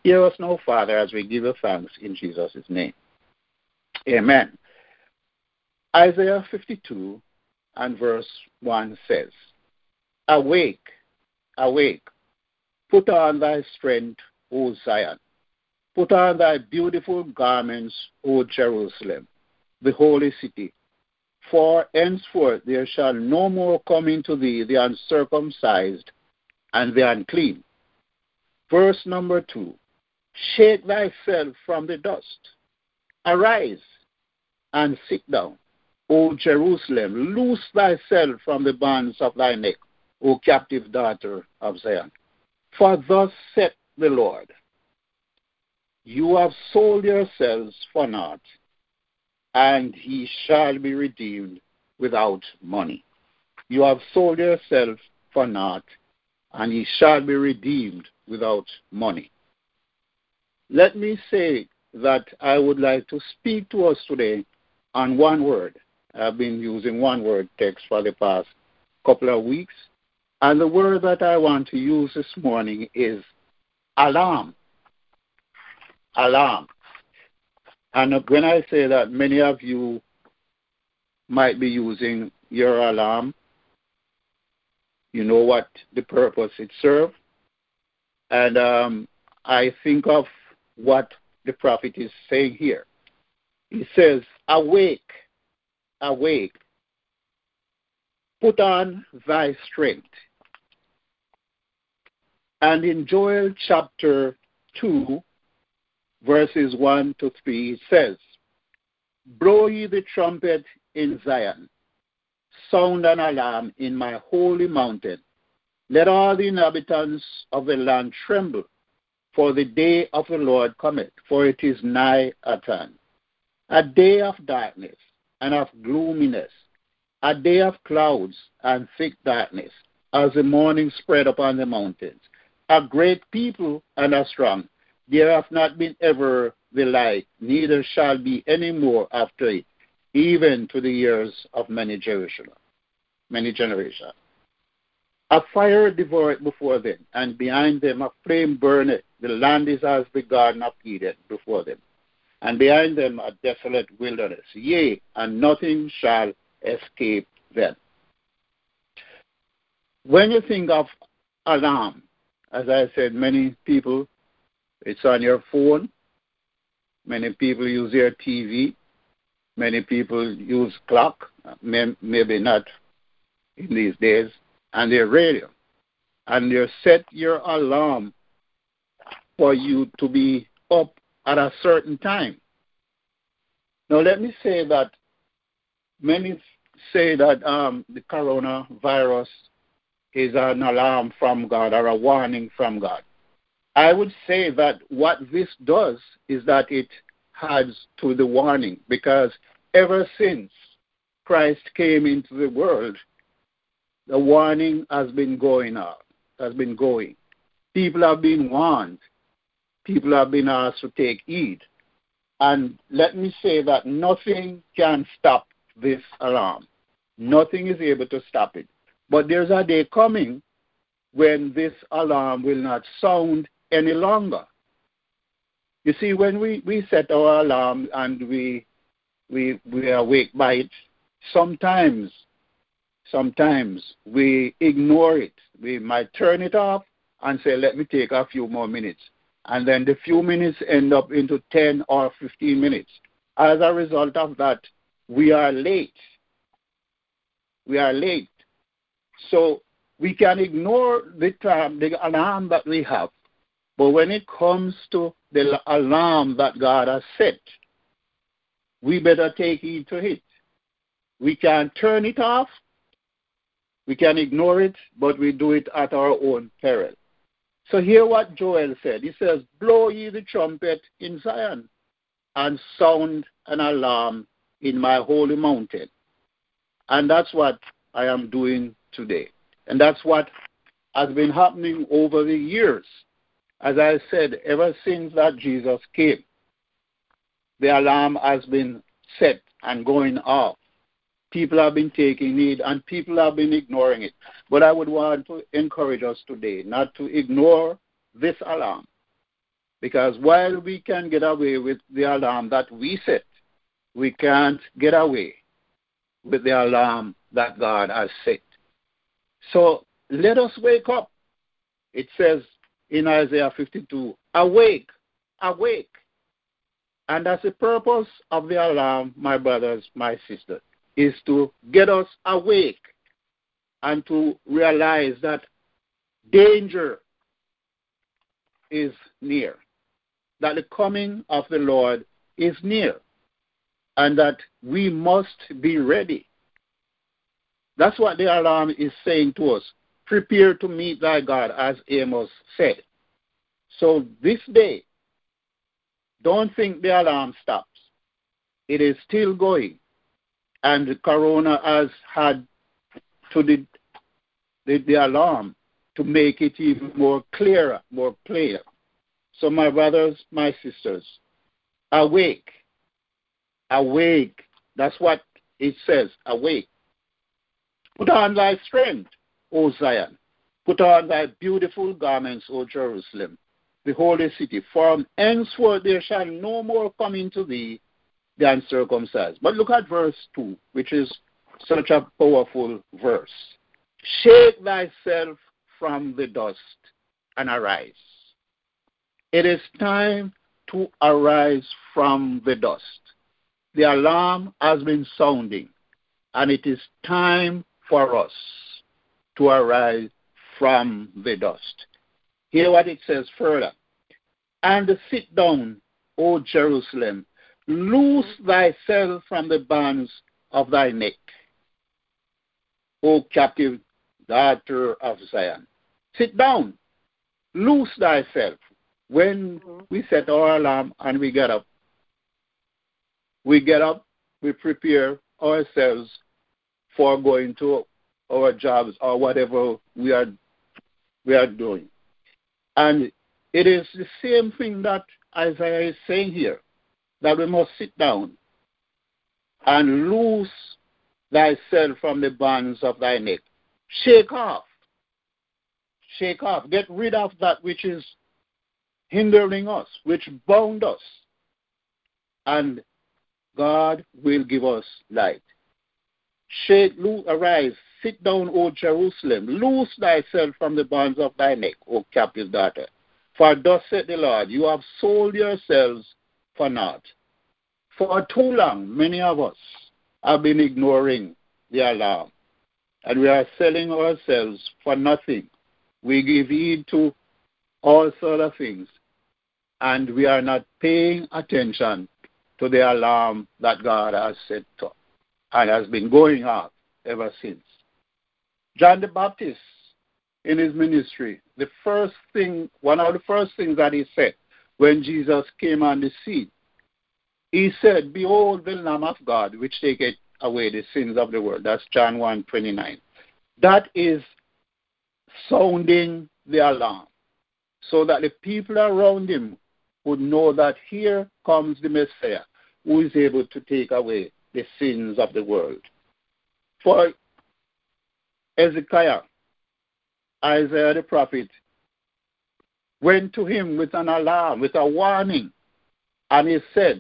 Hear us now, Father, as we give you thanks in Jesus' name. Amen. Isaiah 52 and verse 1 says, Awake, awake, put on thy strength, O Zion. Put on thy beautiful garments, O Jerusalem, the holy city. For henceforth there shall no more come into thee the uncircumcised and the unclean. Verse number 2, shake thyself from the dust. Arise and sit down, O Jerusalem. Loose thyself from the bands of thy neck, O captive daughter of Zion. For thus saith the Lord, you have sold yourselves for naught, and ye shall be redeemed without money. You have sold yourself for naught, and ye shall be redeemed without money. Let me say that I would like to speak to us today on one word. I've been using one word text for the past couple of weeks, and the word that I want to use this morning is alarm. Alarm. And when I say that, many of you might be using your alarm. You know what the purpose it serves. And I think of what the prophet is saying here. He says, awake, awake, put on thy strength. And in Joel chapter 2, verses 1 to 3, it says, blow ye the trumpet in Zion, sound an alarm in my holy mountain. Let all the inhabitants of the land tremble, for the day of the Lord cometh, for it is nigh at hand. A day of darkness and of gloominess, a day of clouds and thick darkness, as the morning spread upon the mountains. A great people and a strong, there hath not been ever the like, neither shall be any more after it, even to the years of many generations. A fire devoureth before them, and behind them a flame burneth. The land is as the garden of Eden before them, and behind them a desolate wilderness. Yea, and nothing shall escape them. When you think of alarm, as I said, many people, it's on your phone. Many people use their TV. Many people use clock, maybe not in these days, and their radio. And you set your alarm for you to be up at a certain time. Now, let me say that many say that the coronavirus is an alarm from God or a warning from God. I would say that what this does is that it adds to the warning, because ever since Christ came into the world, the warning has been going on, People have been warned. People have been asked to take heed. And let me say that nothing can stop this alarm. Nothing is able to stop it. But there's a day coming when this alarm will not sound any longer. You see, when we set our alarm and we awake by it, sometimes we ignore it. We might turn it off and say, let me take a few more minutes. And then the few minutes end up into 10 or 15 minutes. As a result of that, we are late. So we can ignore the alarm that we have. But when it comes to the alarm that God has set, we better take heed to it. We can turn it off. We can ignore it, but we do it at our own peril. So hear what Joel said. He says, blow ye the trumpet in Zion and sound an alarm in my holy mountain. And that's what I am doing today. And that's what has been happening over the years. As I said, ever since that Jesus came, the alarm has been set and going off. People have been taking heed and people have been ignoring it. But I would want to encourage us today not to ignore this alarm, Because while we can get away with the alarm that we set, we can't get away with the alarm that God has set. So let us wake up. It says in Isaiah 52, awake, awake. And that's the purpose of the alarm, my brothers, my sisters, is to get us awake and to realize that danger is near, that the coming of the Lord is near, and that we must be ready. That's what the alarm is saying to us. Prepare to meet thy God, as Amos said. So this day, don't think the alarm stops. It is still going. And the corona has had to the alarm to make it even more clearer, more clear. So my brothers, my sisters, awake. Awake. That's what it says, awake. Put on thy strength, O Zion. Put on thy beautiful garments, O Jerusalem, the holy city. For henceforth there shall no more come into thee the uncircumcised. But look at verse 2, which is such a powerful verse. Shake thyself from the dust and arise. It is time to arise from the dust. The alarm has been sounding, and it is time for us to arise from the dust. Hear what it says further. And sit down, O Jerusalem, loose thyself from the bands of thy neck, O captive daughter of Zion. Sit down, loose thyself. When we set our alarm and we get up, we prepare ourselves for going to our jobs or whatever we are doing. And it is the same thing that Isaiah is saying here, that we must sit down and loose thyself from the bands of thy neck. Shake off. Get rid of that which is hindering us, which bound us. And God will give us light. Arise, sit down, O Jerusalem. Loose thyself from the bonds of thy neck, O captive daughter. For thus said the Lord, you have sold yourselves for naught. For too long, many of us have been ignoring the alarm, and we are selling ourselves for nothing. We give heed to all sort of things, and we are not paying attention to the alarm that God has set up and has been going off ever since. John the Baptist, in his ministry, one of the first things that he said when Jesus came on the scene, he said, behold the Lamb of God, which taketh away the sins of the world. That's John 1:29. That is sounding the alarm, so that the people around him would know that here comes the Messiah, who is able to take away the sins of the world. For Hezekiah, Isaiah the prophet went to him with an alarm, with a warning, and he said,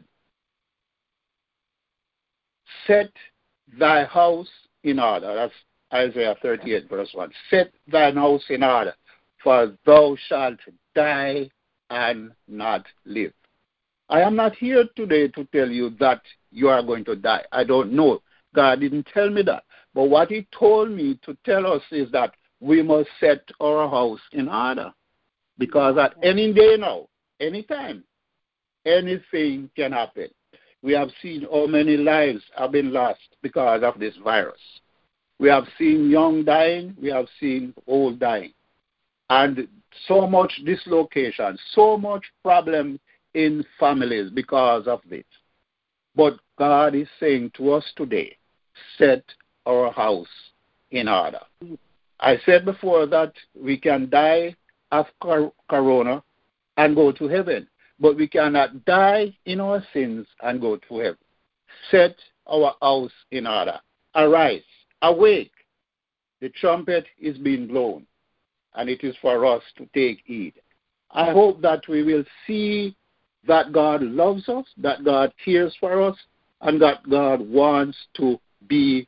set thy house in order. That's Isaiah 38, verse 1. Set thine house in order, for thou shalt die and not live. I am not here today to tell you that you are going to die. I don't know. God didn't tell me that. But what he told me to tell us is that we must set our house in order. Because at any day now, anytime, anything can happen. We have seen how many lives have been lost because of this virus. We have seen young dying. We have seen old dying. And so much dislocation, so much problem in families because of this. But God is saying to us today, set our house in order. I said before that we can die of corona and go to heaven, but we cannot die in our sins and go to heaven. Set our house in order. Arise, awake. The trumpet is being blown, and it is for us to take heed. I hope that we will see that God loves us, that God cares for us, and that God wants us to be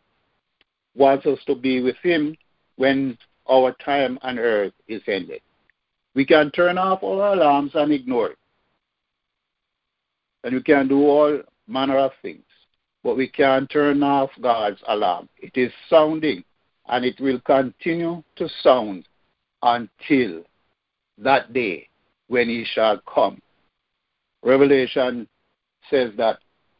with Him when our time on earth is ended. We can turn off our alarms and ignore it. And we can do all manner of things. But we can't turn off God's alarm. It is sounding, and it will continue to sound until that day when He shall come. Revelation says that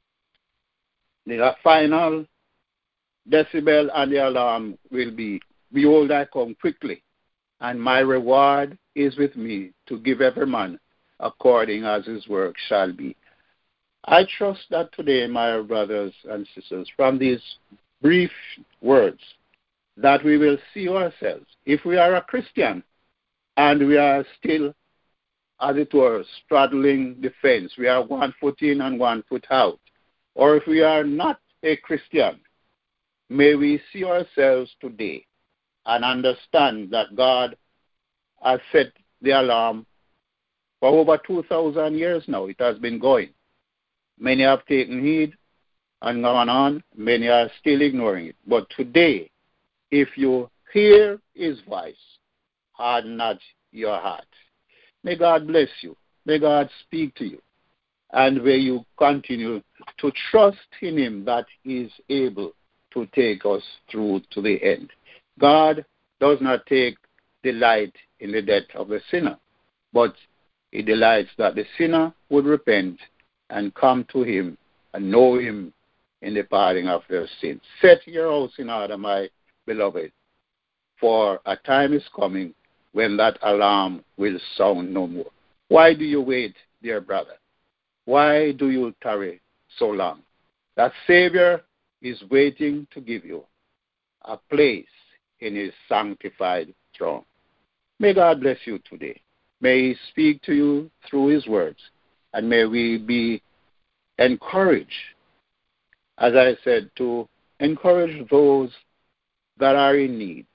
the final decibel and the alarm will be, behold, I come quickly, and my reward is with me to give every man according as his work shall be. I trust that today, my brothers and sisters, from these brief words, that we will see ourselves. If we are a Christian and we are still, as it were, straddling the fence, we are 1 foot in and 1 foot out, or if we are not a Christian, may we see ourselves today and understand that God has set the alarm for over 2,000 years now. It has been going. Many have taken heed and gone on. Many are still ignoring it. But today, if you hear His voice, harden not your heart. May God bless you. May God speak to you. And may you continue to trust in Him that He is able to take us through to the end. God does not take delight in the death of the sinner, but He delights that the sinner would repent and come to Him and know Him in the parting of their sins. Set your house in order, my beloved, for a time is coming when that alarm will sound no more. Why do you wait, dear brother? Why do you tarry so long? That Savior is waiting to give you a place in His sanctified throne. May God bless you today. May He speak to you through His words, and may we be encouraged, as I said, to encourage those that are in need.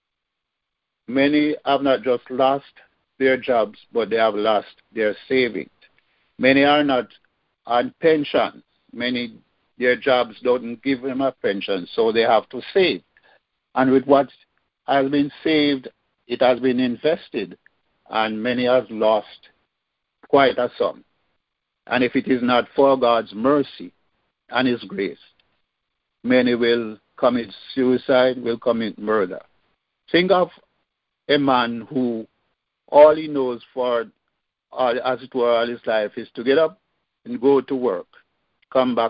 Many have not just lost their jobs, but they have lost their savings. Many are not on pension. Many, their jobs don't give them a pension, so they have to save. And with what has been saved, it has been invested, and many have lost quite a sum. And if it is not for God's mercy and His grace, many will commit suicide, will commit murder. Think of a man who all he knows for, as it were, all his life is to get up and go to work, come back,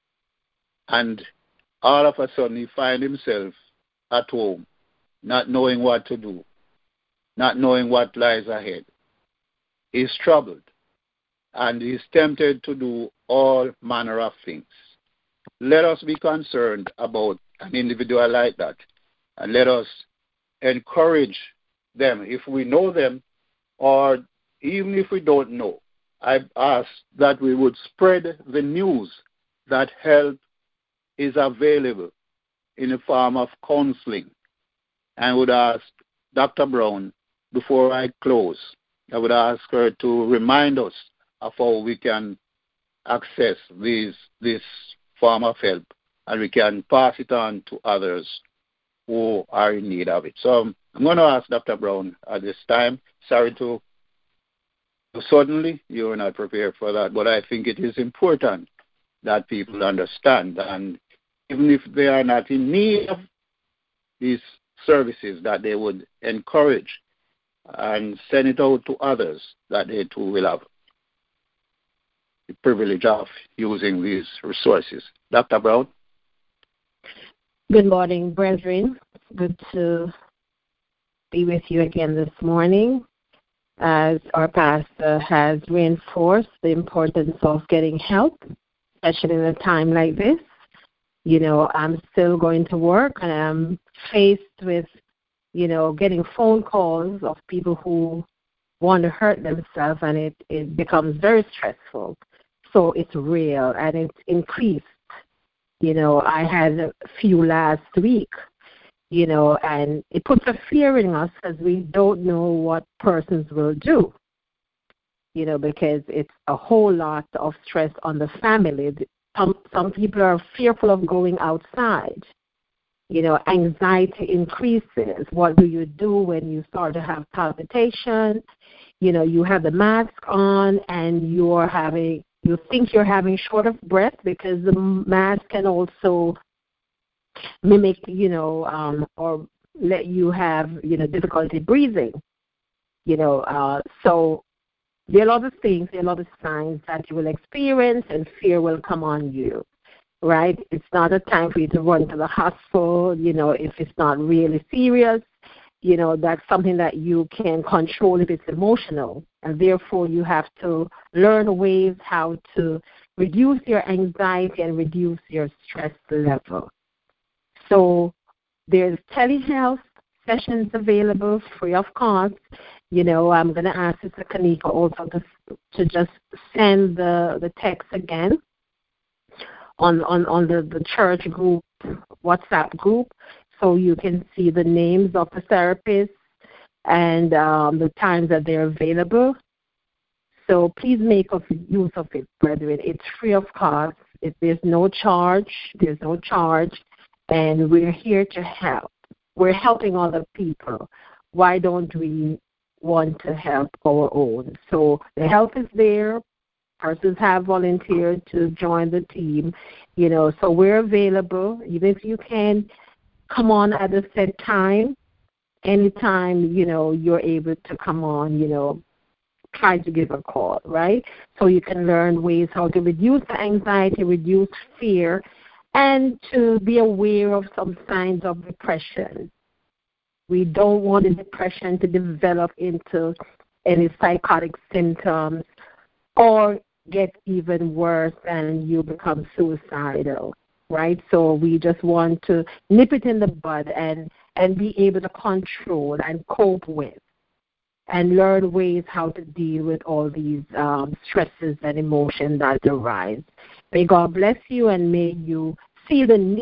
and all of a sudden he finds himself at home, not knowing what to do, not knowing what lies ahead. He's troubled, and he's tempted to do all manner of things. Let us be concerned about an individual like that, and let us encourage them if we know them, or even if we don't know. I ask that we would spread the news that help is available in the form of counseling. I would ask Dr. Brown, before I close, I would ask her to remind us of how we can access this form of help, and we can pass it on to others who are in need of it. So I'm going to ask Dr. Brown at this time. Sorry to suddenly, you are not prepared for that, but I think it is important that people understand, and even if they are not in need of these services, that they would encourage and send it out to others, that they too will have the privilege of using these resources. Dr. Brown? Good morning, brethren. Good to be with you again this morning. As our pastor has reinforced the importance of getting help, especially in a time like this. You know, I'm still going to work, and I'm faced with, getting phone calls of people who want to hurt themselves, and it becomes very stressful. So it's real, and it's increased. I had a few last week, and it puts a fear in us because we don't know what persons will do. because it's a whole lot of stress on the family. Some people are fearful of going outside. Anxiety increases. What do you do when you start to have palpitations? You have the mask on and you think you're having short of breath because the mask can also mimic, or let you have, difficulty breathing. So there are a lot of things, there are a lot of signs that you will experience, and fear will come on you, right? It's not a time for you to run to the hospital, if it's not really serious. That's something that you can control if it's emotional. And therefore, you have to learn ways how to reduce your anxiety and reduce your stress level. So there's telehealth sessions available free of cost. I'm going to ask Sister Kanika also to just send the text again on the church group, WhatsApp group, so you can see the names of the therapists and the times that they're available. So please make use of it, brethren. It's free of cost. There's no charge. And we're here to help. We're helping other people. Why don't we want to help our own? So the help is there. Persons have volunteered to join the team, so we're available. Even if you can come on at a set time, anytime, you're able to come on, try to give a call, right? So you can learn ways how to reduce the anxiety, reduce fear, and to be aware of some signs of depression. We don't want the depression to develop into any psychotic symptoms or get even worse and you become suicidal, right? So we just want to nip it in the bud and be able to control and cope with and learn ways how to deal with all these stresses and emotions that arise. May God bless you and may you see the need.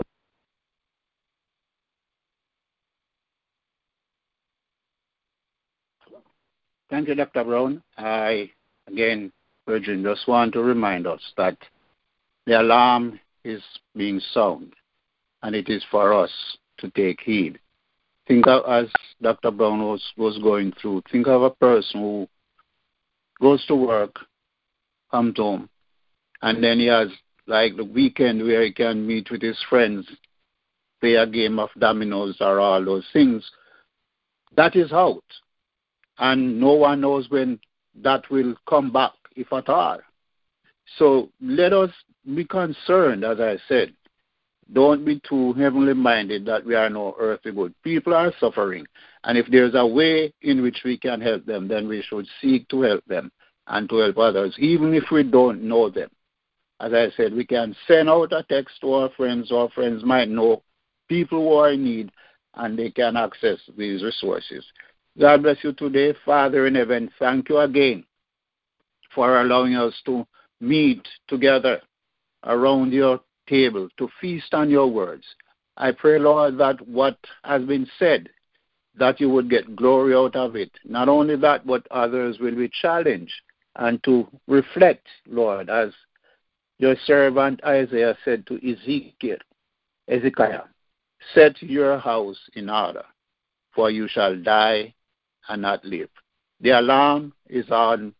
Thank you, Dr. Brown. Again, Virgin, just want to remind us that the alarm is being sounded, and it is for us to take heed. Think of, as Dr. Brown was going through, think of a person who goes to work, comes home, and then he has like the weekend where he can meet with his friends, play a game of dominoes or all those things. That is out. And no one knows when that will come back, if at all. So let us be concerned, as I said. Don't be too heavenly minded that we are no earthly good. People are suffering. And if there's a way in which we can help them, then we should seek to help them and to help others, even if we don't know them. As I said, we can send out a text to our friends. Our friends might know people who are in need, and they can access these resources. God bless you today, Father in heaven. Thank you again for allowing us to meet together around your table to feast on your words. I pray, Lord, that what has been said, that you would get glory out of it. Not only that, but others will be challenged and to reflect, Lord, as your servant Isaiah said to Ezekiel, set your house in order, for you shall die and not live. The alarm is on.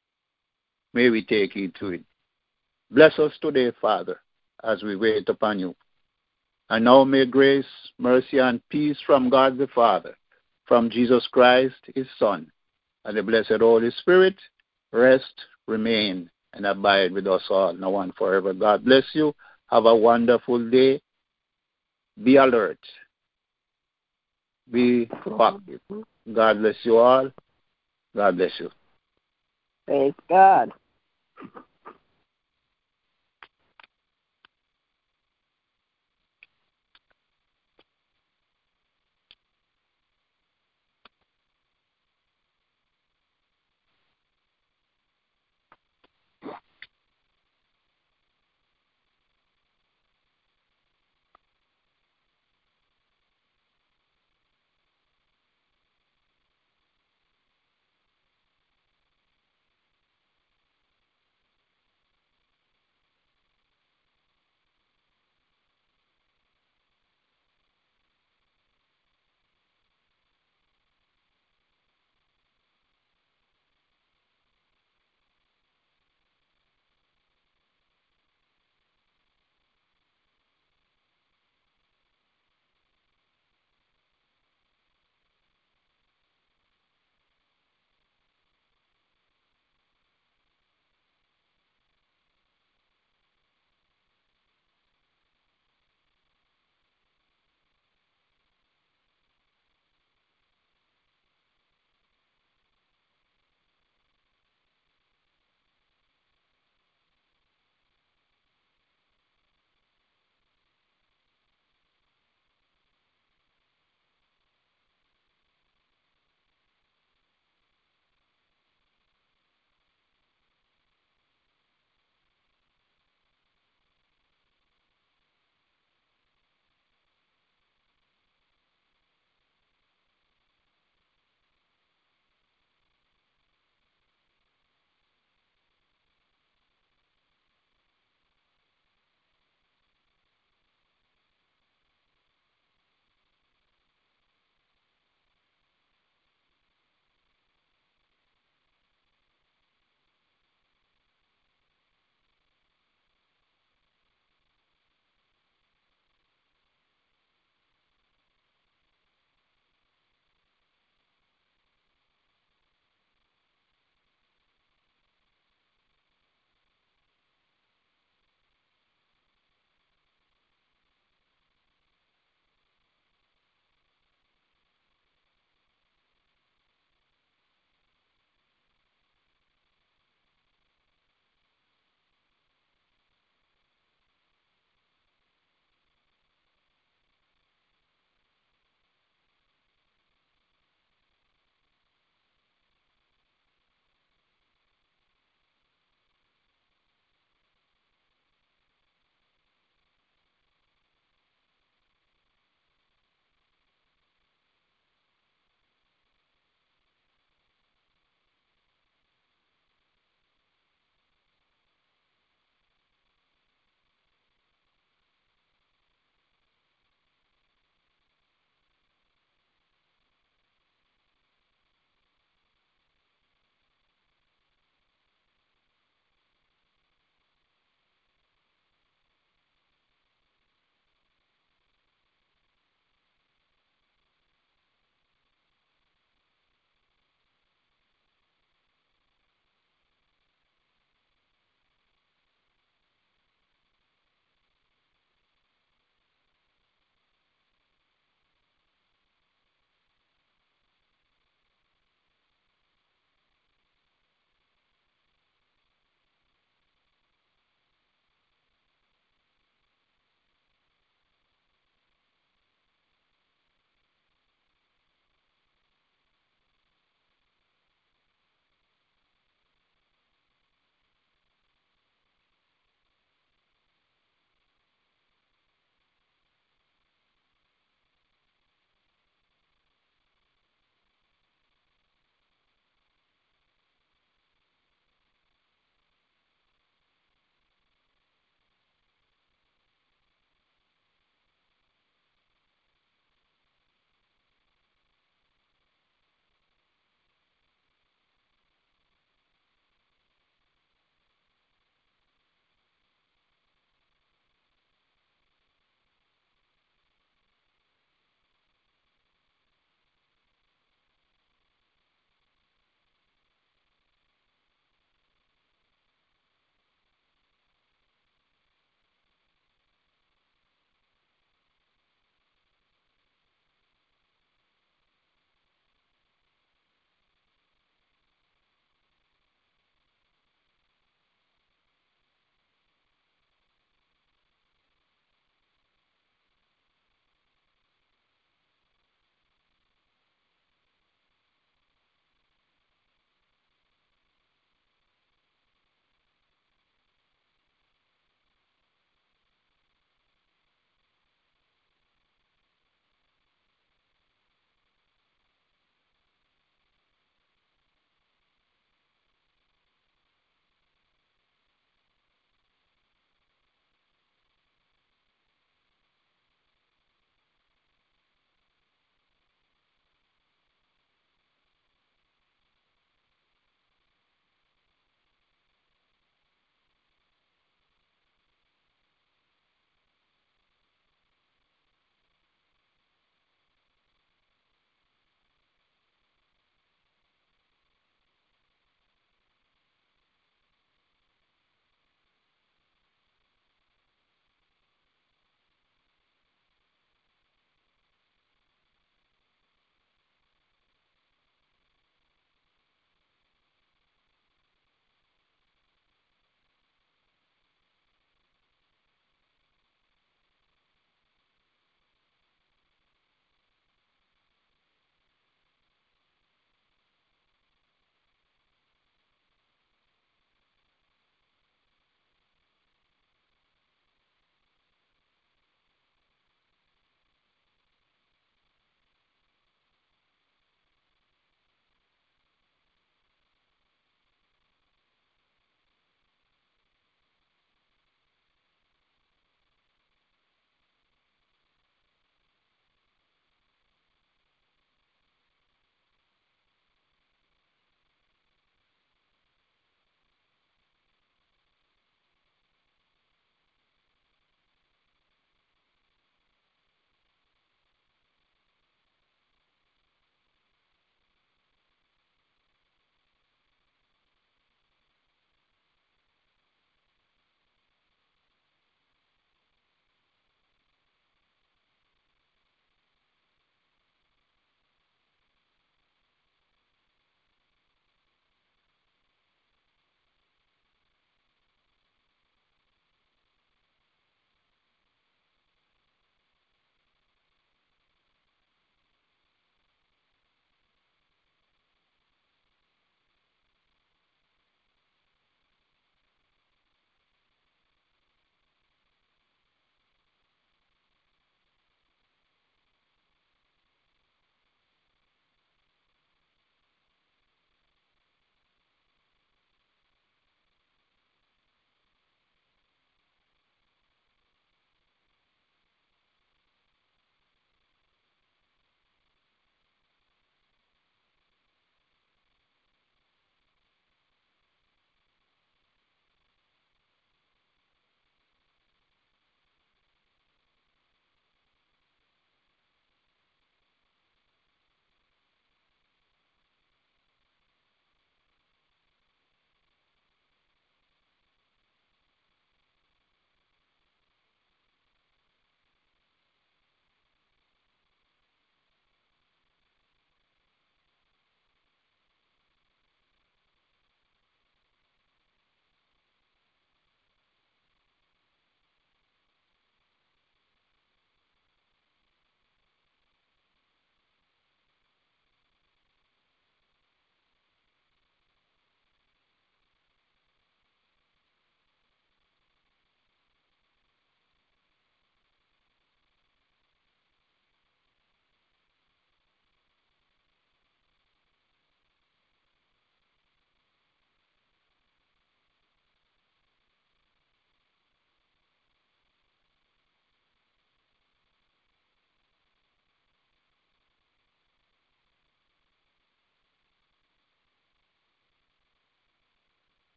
May we take heed to it. Bless us today, Father, as we wait upon you. And now may grace, mercy, and peace from God the Father, from Jesus Christ, his Son, and the blessed Holy Spirit rest, remain, and abide with us all now and forever. God bless you. Have a wonderful day. Be alert. Be proactive. God bless you all. God bless you. Praise God.